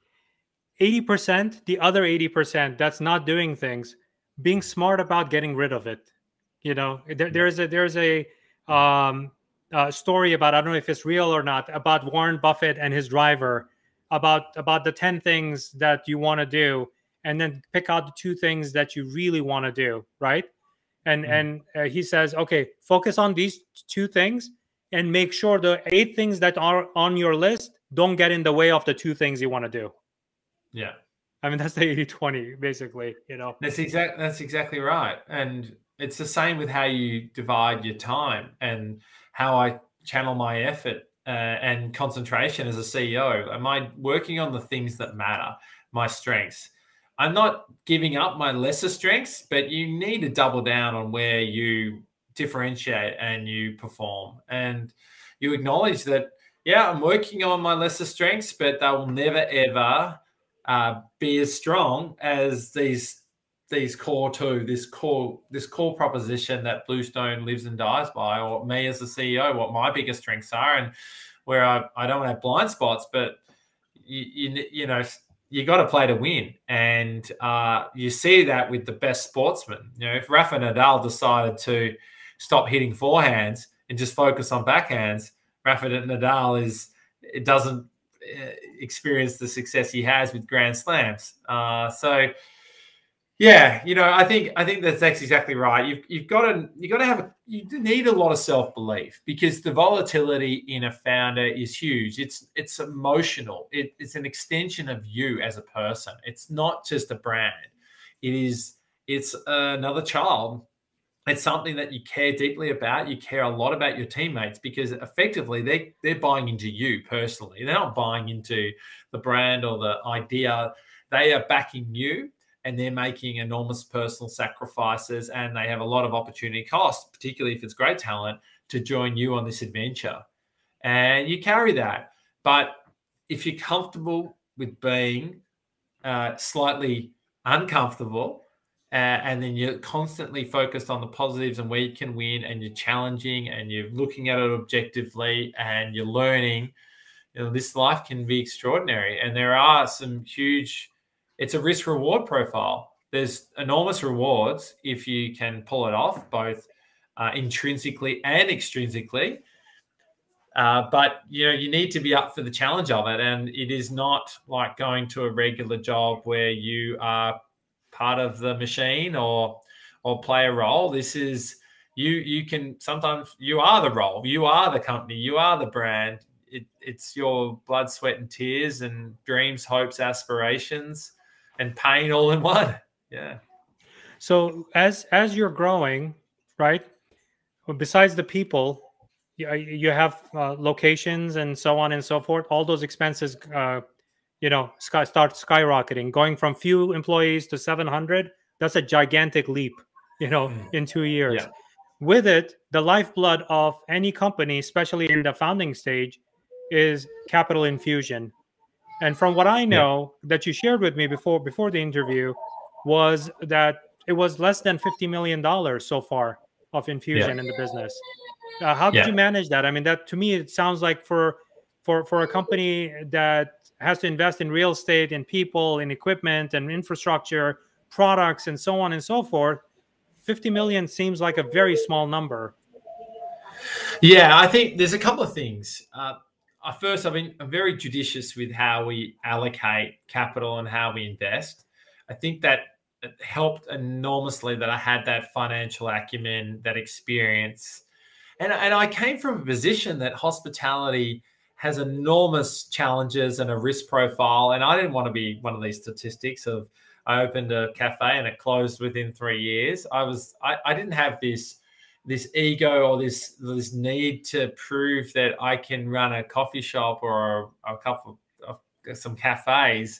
eighty percent, the other eighty percent that's not doing things, being smart about getting rid of it. You know, there, there's a there's a um, uh, story about, I don't know if it's real or not, about Warren Buffett and his driver, about about the ten things that you want to do, and then pick out the two things that you really want to do, right? And Mm. and uh, he says, okay, focus on these two things and make sure the eight things that are on your list don't get in the way of the two things you want to do. yeah. I mean, that's the eighty twenty, basically, you know. That's exact. That's exactly right, and it's the same with how you divide your time and how I channel my effort uh, and concentration as a C E O. Am I working on the things that matter, my strengths? I'm not giving up my lesser strengths, but you need to double down on where you differentiate and you perform, and you acknowledge that. Yeah, I'm working on my lesser strengths, but they will never ever uh, be as strong as these these core two, this core this core proposition that Bluestone lives and dies by, or me as the C E O, what my biggest strengths are, and where I, I don't have blind spots, but you you, you know you got to play to win, and uh, you see that with the best sportsmen. You know, if Rafa Nadal decided to stop hitting forehands and just focus on backhands, Rafa Nadal is it doesn't experience the success he has with Grand Slams. Uh, so, yeah, you know, I think I think that's, that's exactly right. You've you've got to you got to have a, you need a lot of self belief, because the volatility in a founder is huge. It's it's emotional. It, it's an extension of you as a person. It's not just a brand. It is it's another child. It's something that you care deeply about. You care a lot about your teammates, because effectively they, they're buying into you personally. They're not buying into the brand or the idea. They are backing you, and they're making enormous personal sacrifices, and they have a lot of opportunity cost, particularly if it's great talent, to join you on this adventure. And you carry that. But if you're comfortable with being uh, slightly uncomfortable, Uh, and then you're constantly focused on the positives and where you can win, and you're challenging and you're looking at it objectively and you're learning, you know, this life can be extraordinary. And there are some huge, it's a risk reward profile. There's enormous rewards if you can pull it off, both uh, intrinsically and extrinsically. Uh, but, you know, you need to be up for the challenge of it. And it is not like going to a regular job where you are part of the machine or or play a role. This is you you can sometimes you are the role, you are the company, you are the brand. It, it's your blood, sweat and tears and dreams, hopes, aspirations and pain all in one. Yeah. So as as you're growing, right, besides the people, you, you have uh, locations and so on and so forth. All those expenses, uh, you know, sky, start skyrocketing, going from few employees to seven hundred. That's a gigantic leap, you know, Mm. in two years. Yeah. With it, the lifeblood of any company, especially in the founding stage, is capital infusion. And from what I Yeah. know that you shared with me before before the interview, was that it was less than fifty million dollars so far of infusion Yeah. in the business. Uh, how did Yeah. you manage that? I mean, that to me it sounds like for for for a company that has to invest in real estate, in people, in equipment, and infrastructure, products, and so on and so forth, fifty million seems like a very small number. Yeah, I think there's a couple of things. Uh, uh, first, I've been I'm very judicious with how we allocate capital and how we invest. I think that it helped enormously that I had that financial acumen, that experience. And, and I came from a position that hospitality has enormous challenges and a risk profile. And I didn't want to be one of these statistics of I opened a cafe and it closed within three years. I was I, I didn't have this this ego or this this need to prove that I can run a coffee shop or a, a couple of, of some cafes.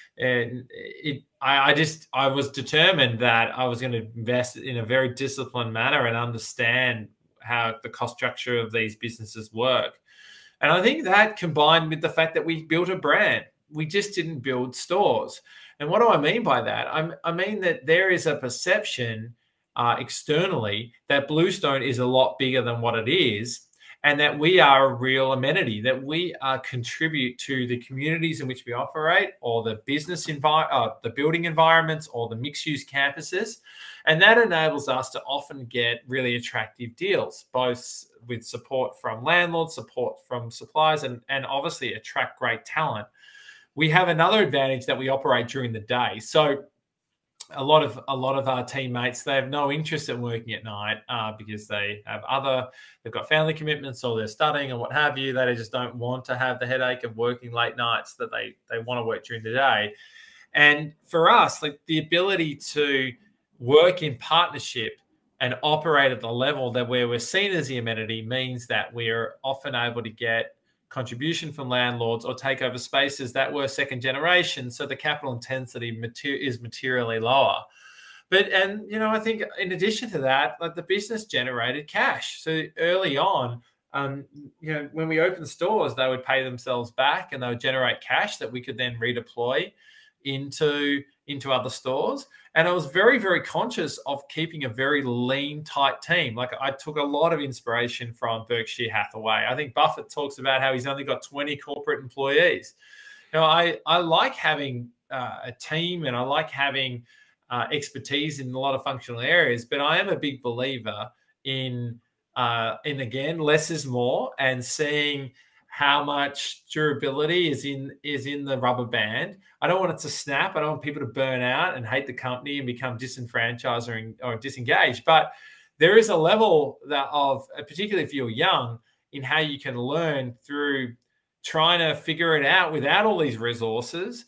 And it I, I just I was determined that I was going to invest in a very disciplined manner and understand how the cost structure of these businesses work. And I think that combined with the fact that we built a brand, we just didn't build stores. And what do I mean by that? I'm, I mean that there is a perception uh, externally that Bluestone is a lot bigger than what it is, and that we are a real amenity, that we uh, contribute to the communities in which we operate, or the business environment, uh, the building environments, or the mixed-use campuses. And that enables us to often get really attractive deals, both with support from landlords, support from suppliers, and, and obviously attract great talent. We have another advantage that we operate during the day. So a lot of a lot of our teammates, they have no interest in working at night uh, because they have other, they've got family commitments or they're studying or what have you. They just don't want to have the headache of working late nights, that they they want to work during the day. And for us, like the ability to work in partnership and operate at the level that where we're seen as the amenity means that we're often able to get contribution from landlords or take over spaces that were second generation. So the capital intensity mater- is materially lower. But, and, you know, I think in addition to that, like the business generated cash. So early on, um, you know, when we opened stores, they would pay themselves back and they would generate cash that we could then redeploy into, into other stores. And I was very, very conscious of keeping a very lean, tight team. Like I took a lot of inspiration from Berkshire Hathaway. I think Buffett talks about how he's only got twenty corporate employees. You know, I, I like having uh, a team and I like having uh, expertise in a lot of functional areas, but I am a big believer in, uh, in again, less is more, and seeing how much durability is in is in the rubber band. I don't want it to snap. I don't want people to burn out and hate the company and become disenfranchised or, or disengaged. But there is a level that of, particularly if you're young, in how you can learn through trying to figure it out without all these resources,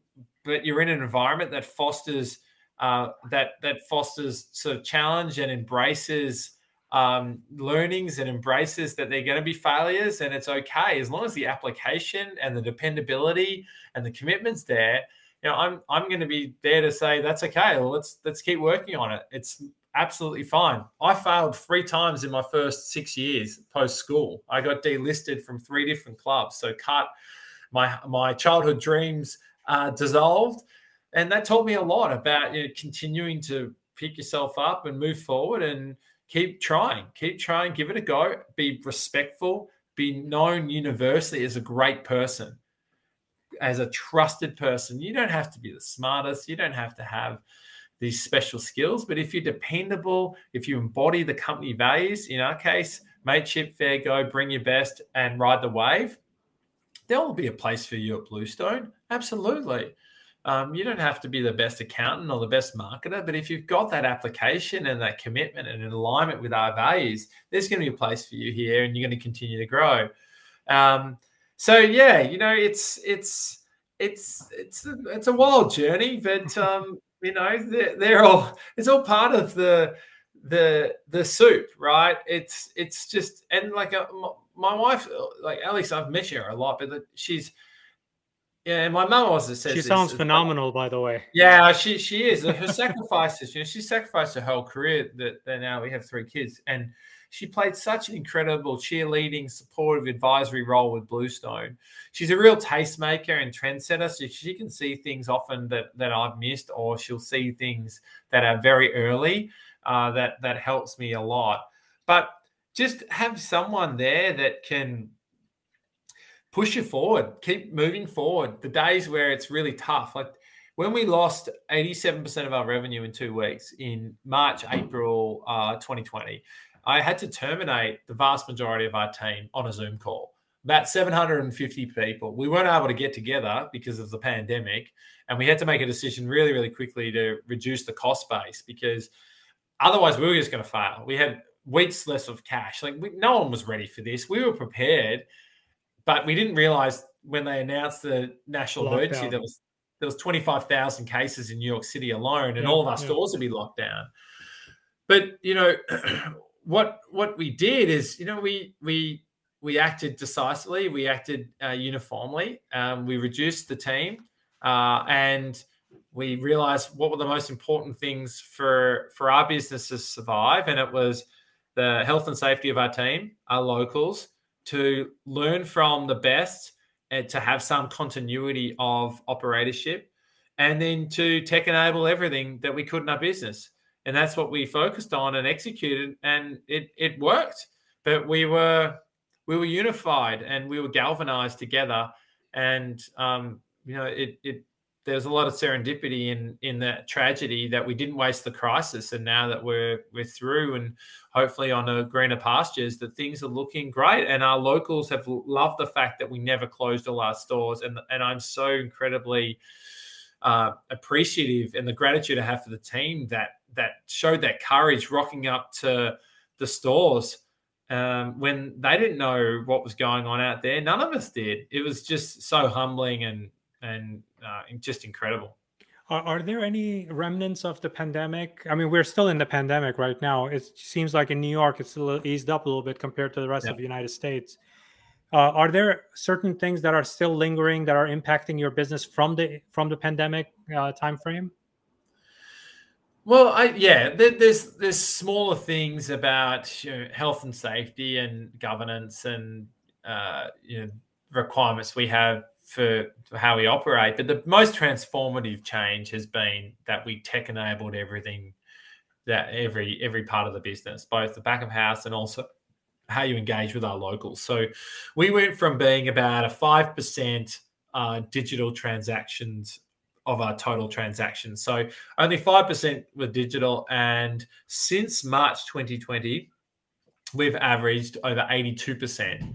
but you're in an environment that fosters uh, that that fosters sort of challenge and embraces Um, learnings and embraces that they're going to be failures, and it's okay as long as the application and the dependability and the commitment's there. You know, I'm I'm going to be there to say that's okay. Well, let's let's keep working on it. It's absolutely fine. I failed three times in my first six years post school. I got delisted from three different clubs, so cut my my childhood dreams uh, dissolved, and that taught me a lot about, you know, continuing to pick yourself up and move forward and keep trying, keep trying, give it a go, be respectful, be known universally as a great person, as a trusted person. You don't have to be the smartest. You don't have to have these special skills, but if you're dependable, if you embody the company values, in our case, mateship, fair go, bring your best and ride the wave, there will be a place for you at Bluestone. Absolutely. Um, you don't have to be the best accountant or the best marketer, but if you've got that application and that commitment and in alignment with our values, there's going to be a place for you here, and you're going to continue to grow. Um, so yeah, you know, it's it's it's it's a, it's a wild journey, but um, you know, they're, they're all it's all part of the the the soup, right? It's it's just, and like a, my wife, like Alex, I've met her a lot, but she's, yeah, my mum also says She this sounds as phenomenal, well. by the way. Yeah, she she is. Her sacrifices, you know, she sacrificed her whole career that, that now we have three kids. And she played such an incredible cheerleading, supportive advisory role with Bluestone. She's a real tastemaker and trendsetter. So she can see things often that, that I've missed, or she'll see things that are very early. Uh, that that helps me a lot. But just have someone there that can push you forward, keep moving forward. The days where it's really tough, like when we lost eighty-seven percent of our revenue in two weeks in March, April uh, twenty twenty, I had to terminate the vast majority of our team on a Zoom call. About seven hundred fifty people. We weren't able to get together because of the pandemic, and we had to make a decision really, really quickly to reduce the cost base, because otherwise we were just going to fail. We had weeks less of cash. Like we, no one was ready for this. We were prepared, but we didn't realize when they announced the national Lockdown. emergency, there was there was twenty-five thousand cases in New York City alone, and yeah, all of our yeah. stores would be locked down. But you know, what what we did is, you know, we we we acted decisively. We acted uh, uniformly. Um, we reduced the team, uh, and we realized what were the most important things for for our business to survive, and it was the health and safety of our team, our locals, to learn from the best and to have some continuity of operatorship, and then to tech enable everything that we could in our business. And that's what we focused on and executed, and it it worked. But we were we were unified and we were galvanized together, and um, you know, it it there's a lot of serendipity in in that tragedy, that we didn't waste the crisis, and now that we're we're through and hopefully on a greener pastures, that things are looking great. And our locals have loved the fact that we never closed all our stores, and and I'm so incredibly uh, appreciative, and the gratitude I have for the team that that showed that courage, rocking up to the stores um, when they didn't know what was going on out there. None of us did. It was just so humbling and and uh, just incredible. Are, are there any remnants of the pandemic? I mean, we're still in the pandemic right now. It seems like in New York, it's a little eased up a little bit compared to the rest Yeah. of the United States. Uh, are there certain things that are still lingering that are impacting your business from the from the pandemic uh, timeframe? Well, I, yeah, there, there's there's smaller things about, you know, health and safety and governance and uh, you know, requirements we have for, for how we operate. But the most transformative change has been that we tech enabled everything, that every every part of the business, both the back of house and also how you engage with our locals. So we went from being about a five percent uh, digital transactions of our total transactions. So only five percent were digital. And since March twenty twenty, we've averaged over eighty-two percent.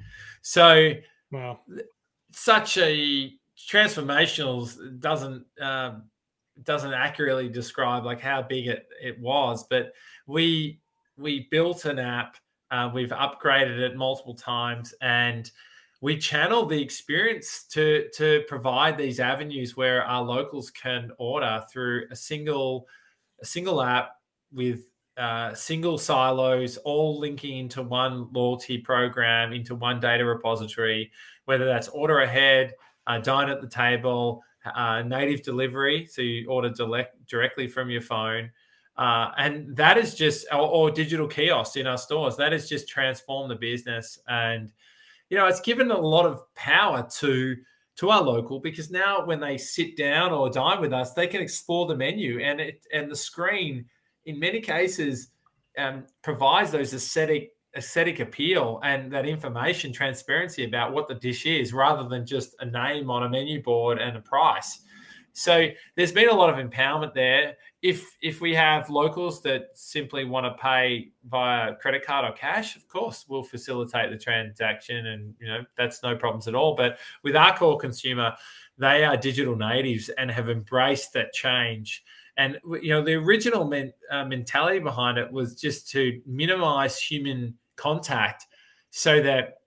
So wow, such a transformational doesn't um, doesn't accurately describe like how big it, it was. But we we built an app, uh, we've upgraded it multiple times, and we channel the experience to, to provide these avenues where our locals can order through a single, a single app with uh, single silos, all linking into one loyalty program, into one data repository, whether that's order ahead, uh, dine at the table, uh, native delivery, so you order direct, directly from your phone. Uh, and that is just, or, or digital kiosks in our stores, that has just transformed the business. And you know, it's given a lot of power to to our local, because now when they sit down or dine with us, they can explore the menu, and it and the screen in many cases um, provides those aesthetic aesthetic appeal and that information transparency about what the dish is, rather than just a name on a menu board and a price. So there's been a lot of empowerment there. If if we have locals that simply want to pay via credit card or cash, of course, we'll facilitate the transaction, and you know, that's no problems at all. But with our core consumer, they are digital natives and have embraced that change. And you know, the original men, uh, mentality behind it was just to minimize human contact, so that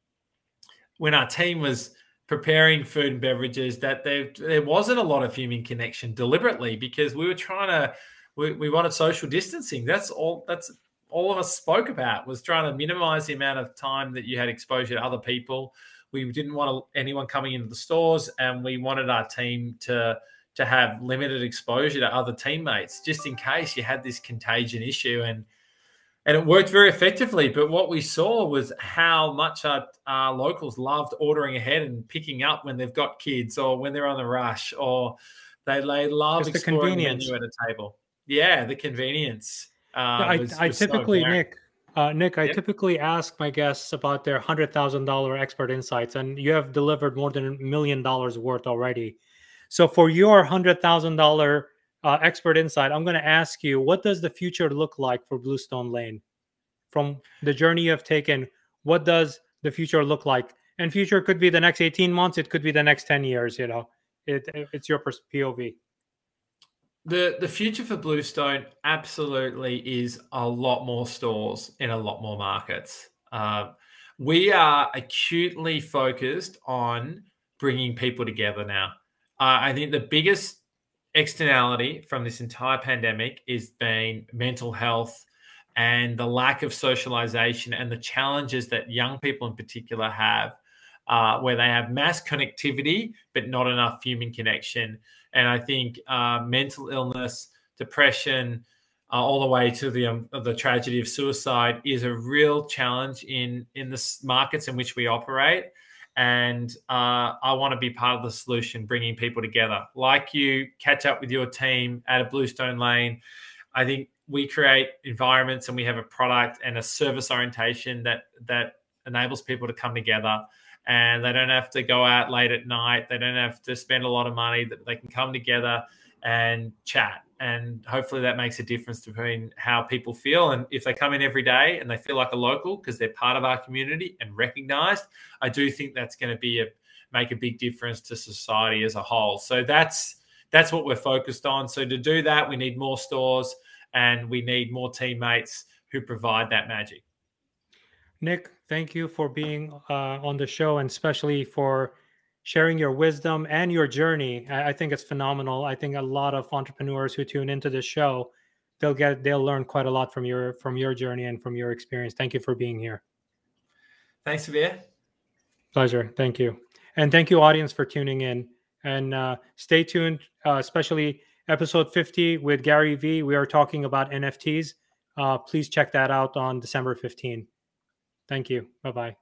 when our team was preparing food and beverages, that there, there wasn't a lot of human connection deliberately, because we were trying to, we, we wanted social distancing. That's all, that's all of us spoke about, was trying to minimize the amount of time that you had exposure to other people. We didn't want anyone coming into the stores, and we wanted our team to, to have limited exposure to other teammates, just in case you had this contagion issue. And And it worked very effectively. But what we saw was how much our, our locals loved ordering ahead and picking up when they've got kids or when they're on the rush, or they, they love Just the exploring the convenience. menu at a table. Yeah, the convenience. Uh, I, was, I was so typically, apparent. Nick, uh, Nick, I Yep. typically ask my guests about their one hundred thousand dollars expert insights, and you have delivered more than a million dollars worth already. So for your one hundred thousand dollars uh, expert insight, I'm going to ask you, what does the future look like for Bluestone Lane? From the journey you have taken, what does the future look like? And future could be the next eighteen months. It could be the next ten years, you know, it, it's your P O V. The, the future for Bluestone absolutely is a lot more stores in a lot more markets. Uh, we are acutely focused on bringing people together now. Uh, I think the biggest externality from this entire pandemic is been mental health and the lack of socialization and the challenges that young people in particular have, uh, where they have mass connectivity but not enough human connection. And I think uh, mental illness, depression, uh, all the way to the um, the tragedy of suicide is a real challenge in in the markets in which we operate. And uh, I want to be part of the solution, bringing people together. Like you, catch up with your team at a Bluestone Lane. I think we create environments and we have a product and a service orientation that that enables people to come together, and they don't have to go out late at night. They don't have to spend a lot of money. That they can come together and chat. And hopefully that makes a difference between how people feel. And if they come in every day and they feel like a local because they're part of our community and recognized, I do think that's going to be a make a big difference to society as a whole. So that's that's what we're focused on. So to do that, we need more stores and we need more teammates who provide that magic. Nick, thank you for being uh, on the show, and especially for sharing your wisdom and your journey. I, I think it's phenomenal. I think a lot of entrepreneurs who tune into this show, they'll get they'll learn quite a lot from your from your journey and from your experience. Thank you for being here. Thanks, Sabir. Pleasure. Thank you. And thank you, audience, for tuning in. And uh, stay tuned, uh, especially episode fifty with Gary Vee. We are talking about N F Ts. Uh, please check that out on December fifteenth. Thank you. Bye-bye.